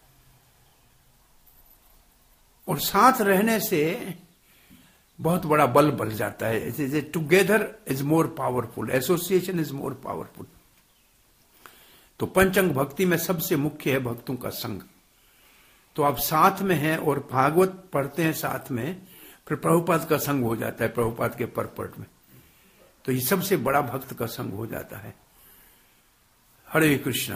Speaker 1: और साथ रहने से बहुत बड़ा बल बल जाता है। Together is more powerful, association is more powerful. तो पंचंग भक्ति में सबसे मुख्य है भक्तों का संग। तो आप साथ में हैं और भागवत पढ़ते हैं साथ में, फिर प्रभुपाद का संग हो जाता है, प्रभुपाद के परपट में। तो ये सबसे बड़ा भक्त का संग हो जाता है। हरे कृष्ण।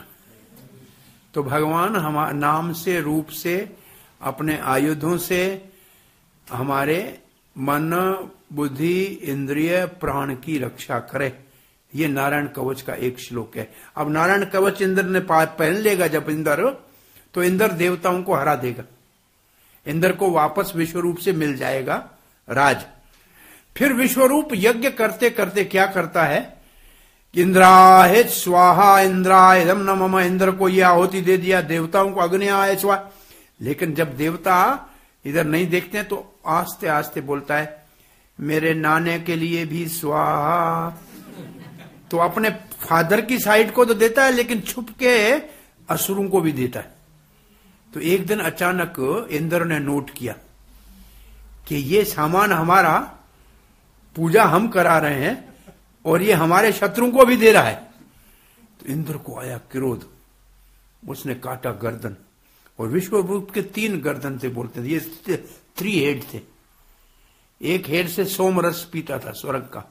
Speaker 1: तो भगवान हमारे नाम से, रूप से, अपने आयुधों से हमारे मन, बुद्धि, इंद्रिय, प्राण की रक्षा करे। ये नारायण कवच का एक श्लोक है। अब नारायण कवच इंद्र ने पहन लेगा जब इंद्र, तो इंद्र देवताओं को हरा देगा, इंद्र को वापस विश्वरूप से मिल जाएगा राज। फिर विश्वरूप यज्ञ करते करते क्या करता है, इंद्राय स्वाहा, इंद्राय इदं न मम, इंद्र को यह आहुति दे दिया, देवताओं को अग्नि आय स्वाहा। लेकिन जब देवता इधर नहीं देखते हैं तो आस्ते आस्ते बोलता है मेरे नाने के लिए भी स्वाहा। तो अपने फादर की साइड को तो देता है, लेकिन छुप के असुरों को भी देता है। तो एक दिन अचानक इंद्र ने नोट किया कि ये सामान हमारा, पूजा हम करा रहे हैं और ये हमारे शत्रुओं को भी दे रहा है। तो इंद्र को आया क्रोध, उसने काटा गर्दन। और विश्वरूप के 3 गर्दन थे, बोलते थे ये 3 हेड थे। एक हेड से सोम रस पीता था स्वर्ग का,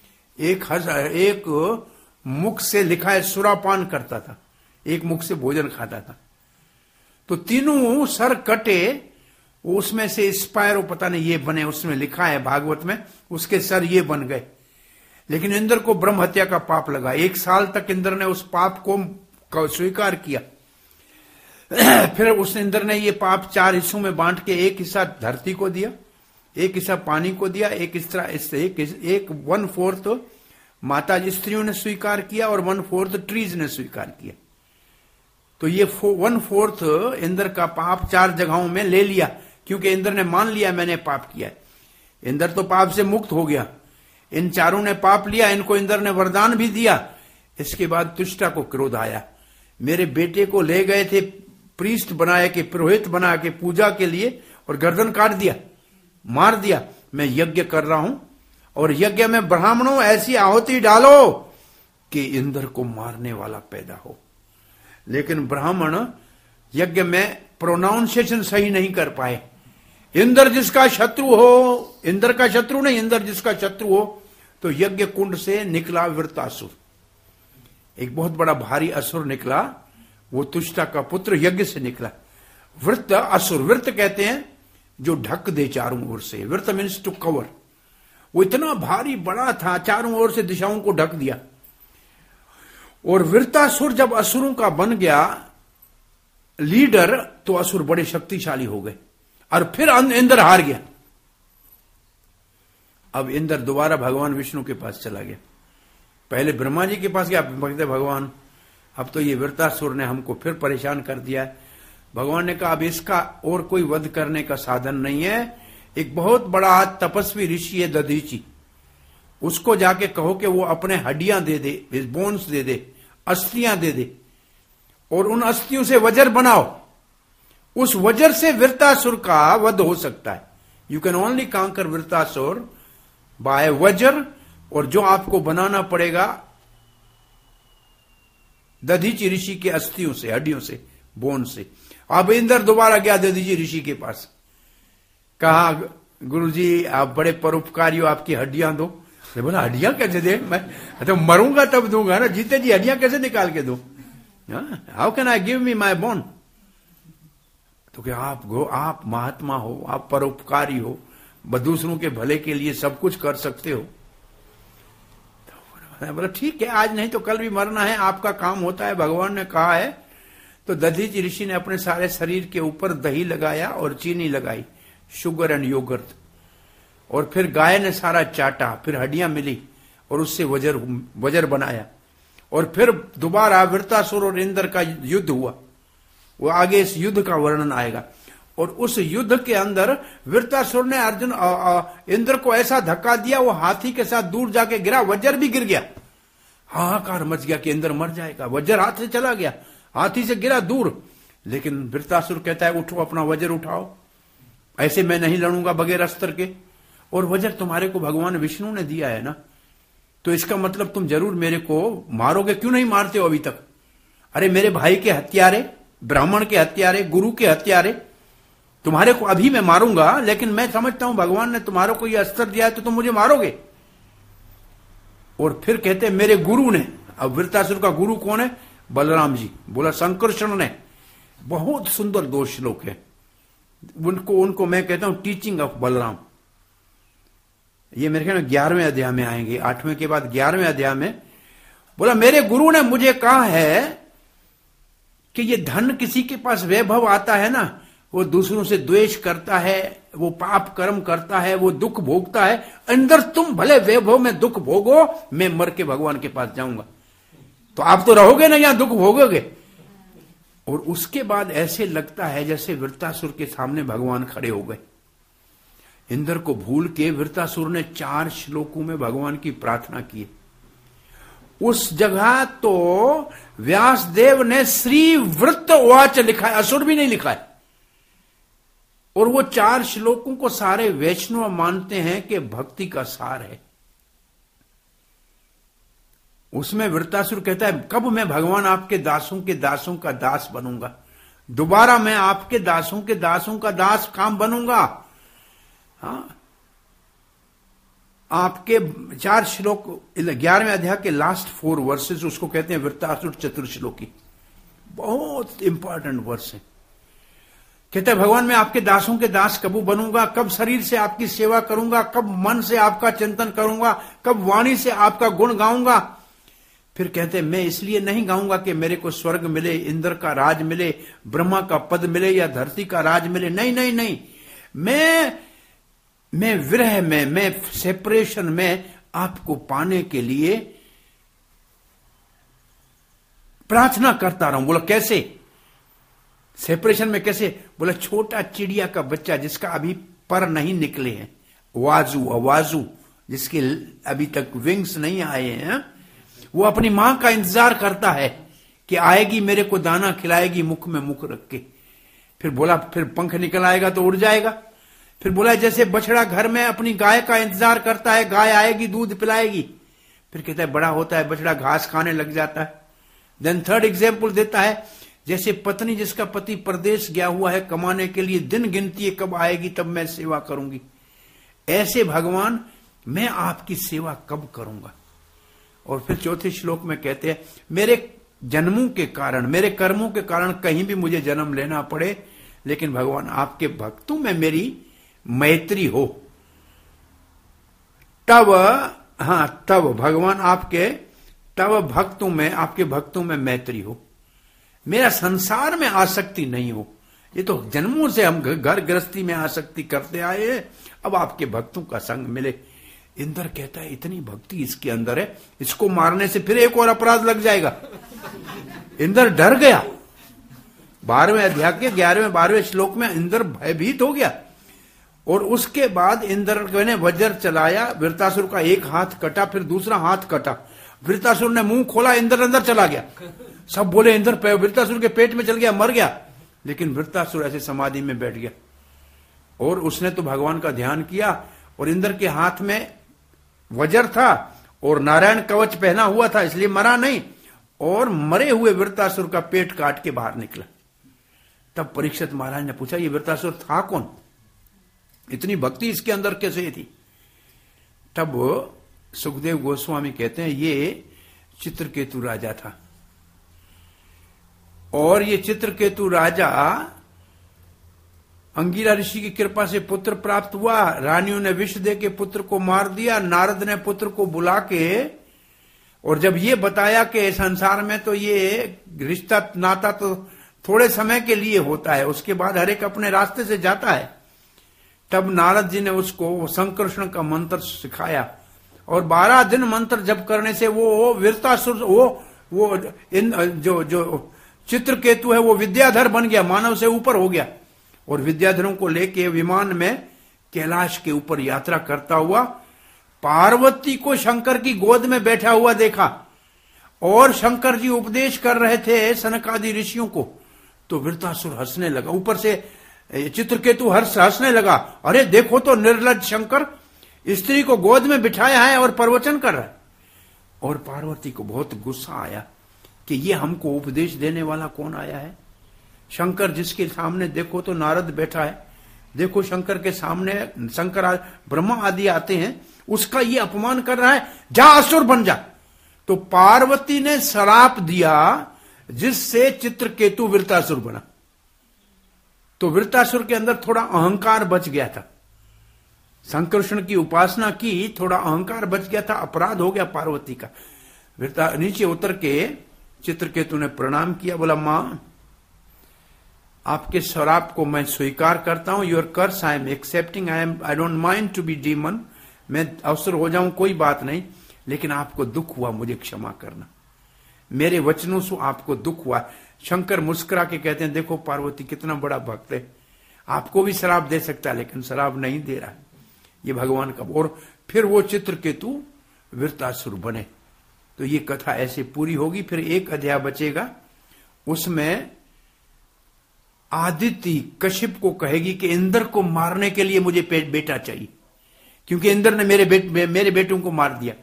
Speaker 1: एक मुख से लिखा है सुरापान करता था, एक मुख से भोजन खाता था। तो तीनों सर कटे, उसमें से स्पायरो पता नहीं ये बने, उसमें लिखा है भागवत में, उसके सर ये बन गए। लेकिन इंद्र को ब्रह्म हत्या का पाप लगा। 1 साल तक इंद्र ने उस पाप को स्वीकार किया। फिर उस इंद्र ने ये पाप 4 हिस्सों में बांट के, एक हिस्सा धरती को दिया, एक हिस्सा पानी को दिया, एक हिस्सा एक 1/4 माता स्त्रियों ने स्वीकार किया और 1/4 ट्रीज ने स्वीकार किया। तो ये 1/4 इंद्र का पाप 4 जगहों में ले लिया, क्योंकि इंद्र ने मान लिया मैंने पाप किया। इंद्र तो पाप से मुक्त हो गया। इन चारों ने पाप लिया, इनको इंद्र ने वरदान भी दिया। इसके बाद तुष्टा को क्रोध आया, मेरे बेटे को ले गए थे प्रीस्ट बनाए के, पुरोहित बना के पूजा के लिए, और गर्दन काट दिया, मार दिया। मैं यज्ञ कर रहा हूं और यज्ञ में ब्राह्मणों ऐसी आहुति डालो कि इंद्र को मारने वाला पैदा हो। लेकिन ब्राह्मण यज्ञ में प्रोनाउंसिएशन सही नहीं कर पाए। इंद्र जिसका शत्रु हो, इंद्र का शत्रु नहीं, इंद्र जिसका शत्रु हो, तो यज्ञ कुंड से निकला वृत्तासुर, एक बहुत बड़ा भारी असुर निकला। वो तुष्टा का पुत्र यज्ञ से निकला। वृत्त असुर, वृत्त कहते हैं जो ढक दे चारों ओर से, वृत्त मीन्स टू कवर। वो इतना भारी बड़ा था, चारों ओर से दिशाओं को ढक दिया। और वृत्तासुर जब असुरों का बन गया लीडर, तो असुर बड़े शक्तिशाली हो गए और फिर इंद्र हार गया। अब इंद्र दोबारा भगवान विष्णु के पास चला गया। पहले ब्रह्मा जी के पास गया, भगवान अब तो ये वृत्तासुर ने हमको फिर परेशान कर दिया है। भगवान ने कहा अब इसका और कोई वध करने का साधन नहीं है। एक बहुत बड़ा तपस्वी ऋषि है दधीची, उसको जाके कहो कि वो अपने हड्डियां दे दे, बोन्स दे दे, अस्थियां दे दे, और उन अस्थियों से वज्र बनाओ। उस वज्र से वृत्तासुर का वध हो सकता है। You can only conquer Vritrasura by vajra. और जो आपको बनाना पड़ेगा दधीची ऋषि के अस्थियों से, हड्डियों से, बोन से। अब इंद्र दोबारा गया दधीची ऋषि के पास, कहा गुरुजी आप बड़े परोपकारी हो, आपकी हड्डियां दो। बोला हड्डियां कैसे दे, मैं तो मरूंगा तब दूंगा ना, जीते जी हड्डियां कैसे निकाल के दो? How can I give me my bone? तो क्या आप महात्मा हो, आप परोपकारी हो, दूसरों के भले के लिए सब कुछ कर सकते हो। तो बोला ठीक है, आज नहीं तो कल भी मरना है, आपका काम होता है, भगवान ने कहा है। तो दधीची ऋषि ने अपने सारे शरीर के ऊपर दही लगाया और चीनी लगाई, शुगर एंड योगर्ट, और फिर गाय ने सारा चाटा, फिर हड्डियां मिली और उससे वज्र बनाया। और फिर दोबारा वृत्तासुर और इंद्र का युद्ध हुआ। वो आगे इस युद्ध का वर्णन आएगा। और उस युद्ध के अंदर वृत्तासुर ने अर्जुन इंद्र को ऐसा धक्का दिया, वो हाथी के साथ दूर जाके गिरा, वज्र भी गिर गया। हाहाकार मच गया कि इंद्र मर जाएगा, वज्र हाथ से चला गया, हाथी से गिरा दूर। लेकिन वृत्तासुर कहता है उठो, अपना वज्र उठाओ, ऐसे मैं नहीं लड़ूंगा बगैर अस्त्र के। और वज्र तुम्हारे को भगवान विष्णु ने दिया है ना, तो इसका मतलब तुम जरूर मेरे को मारोगे। क्यों नहीं मारते हो अभी तक? अरे मेरे भाई के हत्यारे, ब्राह्मण के हत्यारे, गुरु के हत्यारे, तुम्हारे को अभी मैं मारूंगा। लेकिन मैं समझता हूं भगवान ने तुम्हारे को यह अस्त्र दिया है तो तुम मुझे मारोगे। और फिर कहते मेरे गुरु ने, अब वृत्तासुर का गुरु कौन है? बलराम जी। बोला संकर्षण ने, बहुत सुंदर 2 श्लोक है उनको मैं कहता हूं टीचिंग ऑफ बलराम। ये मेरे ख्याल में 11वें अध्याय में आएंगे, 8वें के बाद 11वें अध्याय में। बोला मेरे गुरु ने मुझे कहा है कि ये धन किसी के पास वैभव आता है ना, वो दूसरों से द्वेष करता है, वो पाप कर्म करता है, वो दुख भोगता है। अंदर तुम भले वैभव में दुख भोगो, मैं मर के भगवान के पास जाऊंगा। तो आप तो रहोगे ना यहां, दुख भोगोगे। और उसके बाद ऐसे लगता है जैसे वृत्तासुर के सामने भगवान खड़े हो गए। इंद्र को भूल के वृत्तासुर ने 4 श्लोकों में भगवान की प्रार्थना की। उस जगह तो व्यासदेव ने श्री वृत्त वाच लिखा है, असुर भी नहीं लिखा है। और वो 4 श्लोकों को सारे वैष्णव मानते हैं कि भक्ति का सार है। उसमें वृत्तासुर कहता है कब मैं भगवान आपके दासों के दासों का दास बनूंगा, दोबारा मैं आपके दासों के दासों का दास काम बनूंगा। हाँ, आपके 4 श्लोक 11वें अध्याय के लास्ट 4 वर्सेस उसको कहते हैं वृत्तासुर चतुर्श्लोकी। बहुत इंपॉर्टेंट वर्स है। कहते हैं भगवान मैं आपके दासों के दास कब बनूंगा, कब शरीर से आपकी सेवा करूंगा, कब मन से आपका चिंतन करूंगा, कब वाणी से आपका गुण गाऊंगा। फिर कहते हैं मैं इसलिए नहीं गाऊंगा कि मेरे को स्वर्ग मिले, इंद्र का राज मिले, ब्रह्मा का पद मिले या धरती का राज मिले। नहीं नहीं नहीं, मैं विरह में, मैं सेपरेशन में आपको पाने के लिए प्रार्थना करता रहूं। बोला कैसे? सेपरेशन में कैसे? बोला छोटा चिड़िया का बच्चा जिसका अभी पर नहीं निकले हैं, आवाजू जिसके अभी तक विंग्स नहीं आए हैं, वो अपनी मां का इंतजार करता है कि आएगी मेरे को दाना खिलाएगी मुख में मुख रख के। फिर बोला फिर पंख निकल आएगा तो उड़ जाएगा। फिर बोला जैसे बछड़ा घर में अपनी गाय का इंतजार करता है, गाय आएगी दूध पिलाएगी। फिर कहता है बड़ा होता है बछड़ा घास खाने लग जाता है। देन 3rd एग्जाम्पल देता है जैसे पत्नी जिसका पति परदेश गया हुआ है कमाने के लिए, दिन गिनती है कब आएगी तब मैं सेवा करूंगी, ऐसे भगवान मैं आपकी सेवा कब करूंगा। और फिर चौथे श्लोक में कहते हैं मेरे जन्मों के कारण, मेरे कर्मों के कारण कहीं भी मुझे जन्म लेना पड़े, लेकिन भगवान आपके भक्तों में मेरी मैत्री हो, तब तब भगवान आपके तब भक्तों में, आपके भक्तों में मैत्री हो, मेरा संसार में आसक्ति नहीं हो। ये तो जन्मों से हम घर गृहस्थी में आसक्ति करते आए हैं, अब आपके भक्तों का संग मिले। इंद्र कहता है इतनी भक्ति इसके अंदर है, इसको मारने से फिर एक और अपराध लग जाएगा। इंद्र डर गया। 12वें अध्याय के 11वें 12वें श्लोक में इंद्र भयभीत हो गया। और उसके बाद इंद्र ने वज्र चलाया, वृत्तासुर का एक हाथ कटा, फिर दूसरा हाथ कटा। वृत्तासुर ने मुंह खोला, इंद्र अंदर चला गया। सब बोले इंद्र वृत्तासुर के पेट में चल गया, मर गया। लेकिन वृत्तासुर ऐसे समाधि में बैठ गया और उसने तो भगवान का ध्यान किया। और इंद्र के हाथ में वज्र था और नारायण कवच पहना हुआ था, इसलिए मरा नहीं। और मरे हुए वृत्तासुर का पेट काट के बाहर निकला। तब परीक्षित महाराज ने पूछा ये वृत्तासुर था कौन, इतनी भक्ति इसके अंदर कैसे थी। तब सुखदेव गोस्वामी कहते हैं ये चित्रकेतु राजा था। और ये चित्रकेतु राजा अंगिरा ऋषि की कृपा से पुत्र प्राप्त हुआ। रानियों ने विष दे के पुत्र को मार दिया। नारद ने पुत्र को बुला के, और जब ये बताया कि संसार में तो ये रिश्ता नाता तो थोड़े समय के लिए होता है, उसके बाद हर एक अपने रास्ते से जाता है, तब नारद जी ने उसको संकर्षण का मंत्र सिखाया। और 12 दिन मंत्र जप करने से वो वृत्तासुर, वो जो चित्रकेतु है वो विद्याधर बन गया, मानव से ऊपर हो गया। और विद्याधरों को लेके विमान में कैलाश के ऊपर यात्रा करता हुआ पार्वती को शंकर की गोद में बैठा हुआ देखा। और शंकर जी उपदेश कर रहे थे सनकादि ऋषियों को, तो वृत्तासुर हंसने लगा। ऊपर से चित्रकेतु हंसने लगा, अरे देखो तो निर्लज्ज शंकर स्त्री को गोद में बिठाया है और प्रवचन कर रहा है। और पार्वती को बहुत गुस्सा आया कि ये हमको उपदेश देने वाला कौन आया है। शंकर जिसके सामने देखो तो नारद बैठा है, देखो शंकर के सामने शंकर ब्रह्मा आदि आते हैं, उसका ये अपमान कर रहा है, जा असुर बन जा। तो पार्वती ने श्राप दिया जिससे चित्रकेतु वृत्तासुर बना। तो वृत्तासुर के अंदर थोड़ा अहंकार बच गया था, संकर्षण की उपासना की, थोड़ा अहंकार बच गया था, अपराध हो गया पार्वती का। नीचे उतर के चित्रकेतु ने प्रणाम किया, बोला मां आपके श्राप को मैं स्वीकार करता हूं, your curse I am accepting, I don't mind to be demon, मैं अवसर हो जाऊं कोई बात नहीं, लेकिन आपको दुख हुआ मुझे क्षमा करना, मेरे वचनों से आपको दुख हुआ। शंकर मुस्कुरा के कहते हैं देखो पार्वती कितना बड़ा भक्त है, आपको भी श्राप दे सकता है लेकिन श्राप नहीं दे रहा, ये भगवान का। और फिर वो चित्रकेतु वृत्तासुर बने। तो ये कथा ऐसे पूरी होगी। फिर एक अध्याय बचेगा, उसमें आदिति कश्यप को कहेगी कि इंद्र को मारने के लिए मुझे बेटा चाहिए, क्योंकि इंद्र ने मेरे बेटों को मार दिया।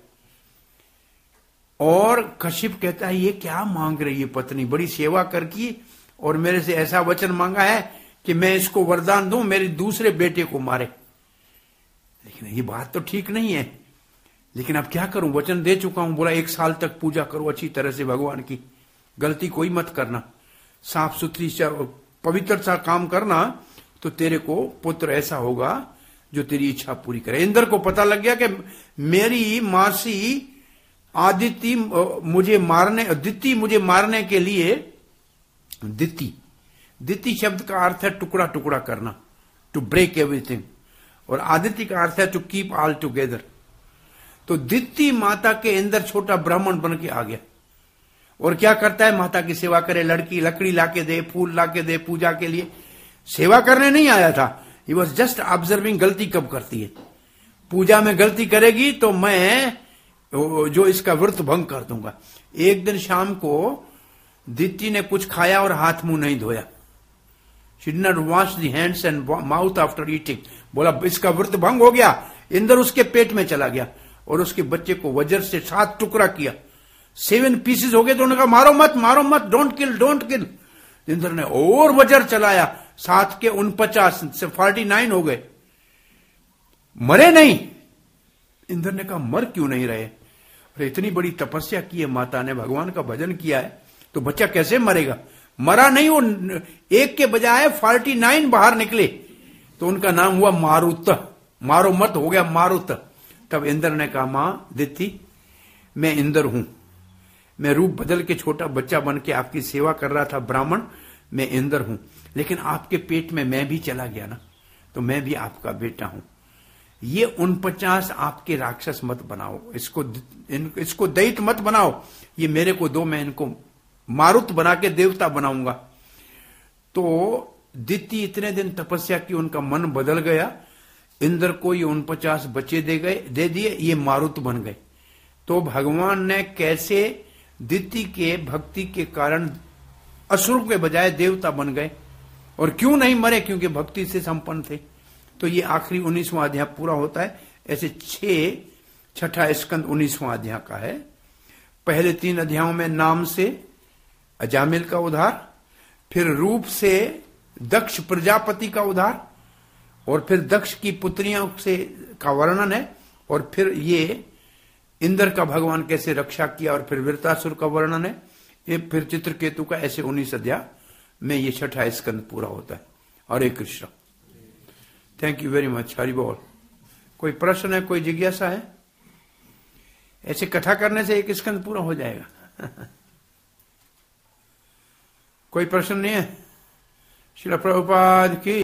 Speaker 1: और कश्यप कहता है ये क्या मांग रही है पत्नी, बड़ी सेवा कर की और मेरे से ऐसा वचन मांगा है कि मैं इसको वरदान दूं मेरे दूसरे बेटे को मारे। लेकिन ये बात तो ठीक नहीं है, लेकिन अब क्या करूं, वचन दे चुका हूं। बोला 1 साल तक पूजा करो अच्छी तरह से भगवान की, गलती कोई मत करना, साफ सुथरी पवित्र सा काम करना, तो तेरे को पुत्र ऐसा होगा जो तेरी इच्छा पूरी करे। इंद्र को पता लग गया कि मेरी मासी आदिति मुझे मारने के लिए, दिति शब्द का अर्थ है टुकड़ा टुकड़ा करना, टू ब्रेक एवरीथिंग, और आदिति का अर्थ है टू कीप ऑल टुगेदर। तो दिति माता के इंद्र छोटा ब्राह्मण बन के आ गया और क्या करता है, माता की सेवा करे, लड़की लकड़ी लाके दे, फूल लाके दे पूजा के लिए, सेवा करने नहीं आया था, ही वॉज जस्ट ऑब्जर्विंग गलती कब करती है, पूजा में गलती करेगी तो मैं जो इसका व्रत भंग कर दूंगा। एक दिन शाम को दिति ने कुछ खाया और हाथ मुंह नहीं धोया, she did not wash the hands and mouth after eating. बोला इसका व्रत भंग हो गया। इंद्र उसके पेट में चला गया और उसके बच्चे को वज्र से 7 टुकड़ा किया, 7 पीसेस हो गए। तो उन्होंने कहा मारो मत, डोंट किल। इंद्र ने और वज्र चलाया, 7 के 49 से 49 हो गए, मरे नहीं। इंद्र ने कहा मर क्यों नहीं रहे? अरे इतनी बड़ी तपस्या की है माता ने, भगवान का भजन किया है, तो बच्चा कैसे मरेगा? मरा नहीं, वो 1 के बजाय 49 बाहर निकले, तो उनका नाम हुआ मारुत। मारो मत हो गया मारुत। तब इंद्र ने कहा मां दिति, मैं इंद्र हूं, मैं रूप बदल के छोटा बच्चा बन के आपकी सेवा कर रहा था ब्राह्मण, मैं इंद्र हूं, लेकिन आपके पेट में मैं भी चला गया ना, तो मैं भी आपका बेटा हूं। ये 49 आपके राक्षस मत बनाओ, इसको दैत्य मत बनाओ, ये मेरे को दो, मैं इनको मारुत बना के देवता बनाऊंगा। तो दिति इतने दिन तपस्या की, उनका मन बदल गया, इंद्र को ये 49 बच्चे दे दिए, ये मारुत बन गए। तो भगवान ने कैसे दिति के भक्ति के कारण असुर के बजाय देवता बन गए, और क्यों नहीं मरे? क्योंकि भक्ति से संपन्न थे। तो ये आखिरी 19वां अध्याय पूरा होता है। ऐसे 6 स्कंद 19वां अध्याय का है। पहले 3 अध्यायों में नाम से अजामिल का उद्धार, फिर रूप से दक्ष प्रजापति का उद्धार, और फिर दक्ष की पुत्रियों से का वर्णन है, और फिर ये इंद्र का भगवान कैसे रक्षा किया, और फिर वृत्रासुर का वर्णन है, ये फिर चित्रकेतु का। ऐसे 19 अध्याय में ये 6 स्कंद पूरा होता है। Hare Krishna. Thank you very much. Hari बोल। कोई प्रश्न है, कोई जिज्ञासा है? ऐसे कथा करने से 1 स्कंद पूरा हो जाएगा। कोई प्रश्न नहीं है? श्रील प्रभुपाद की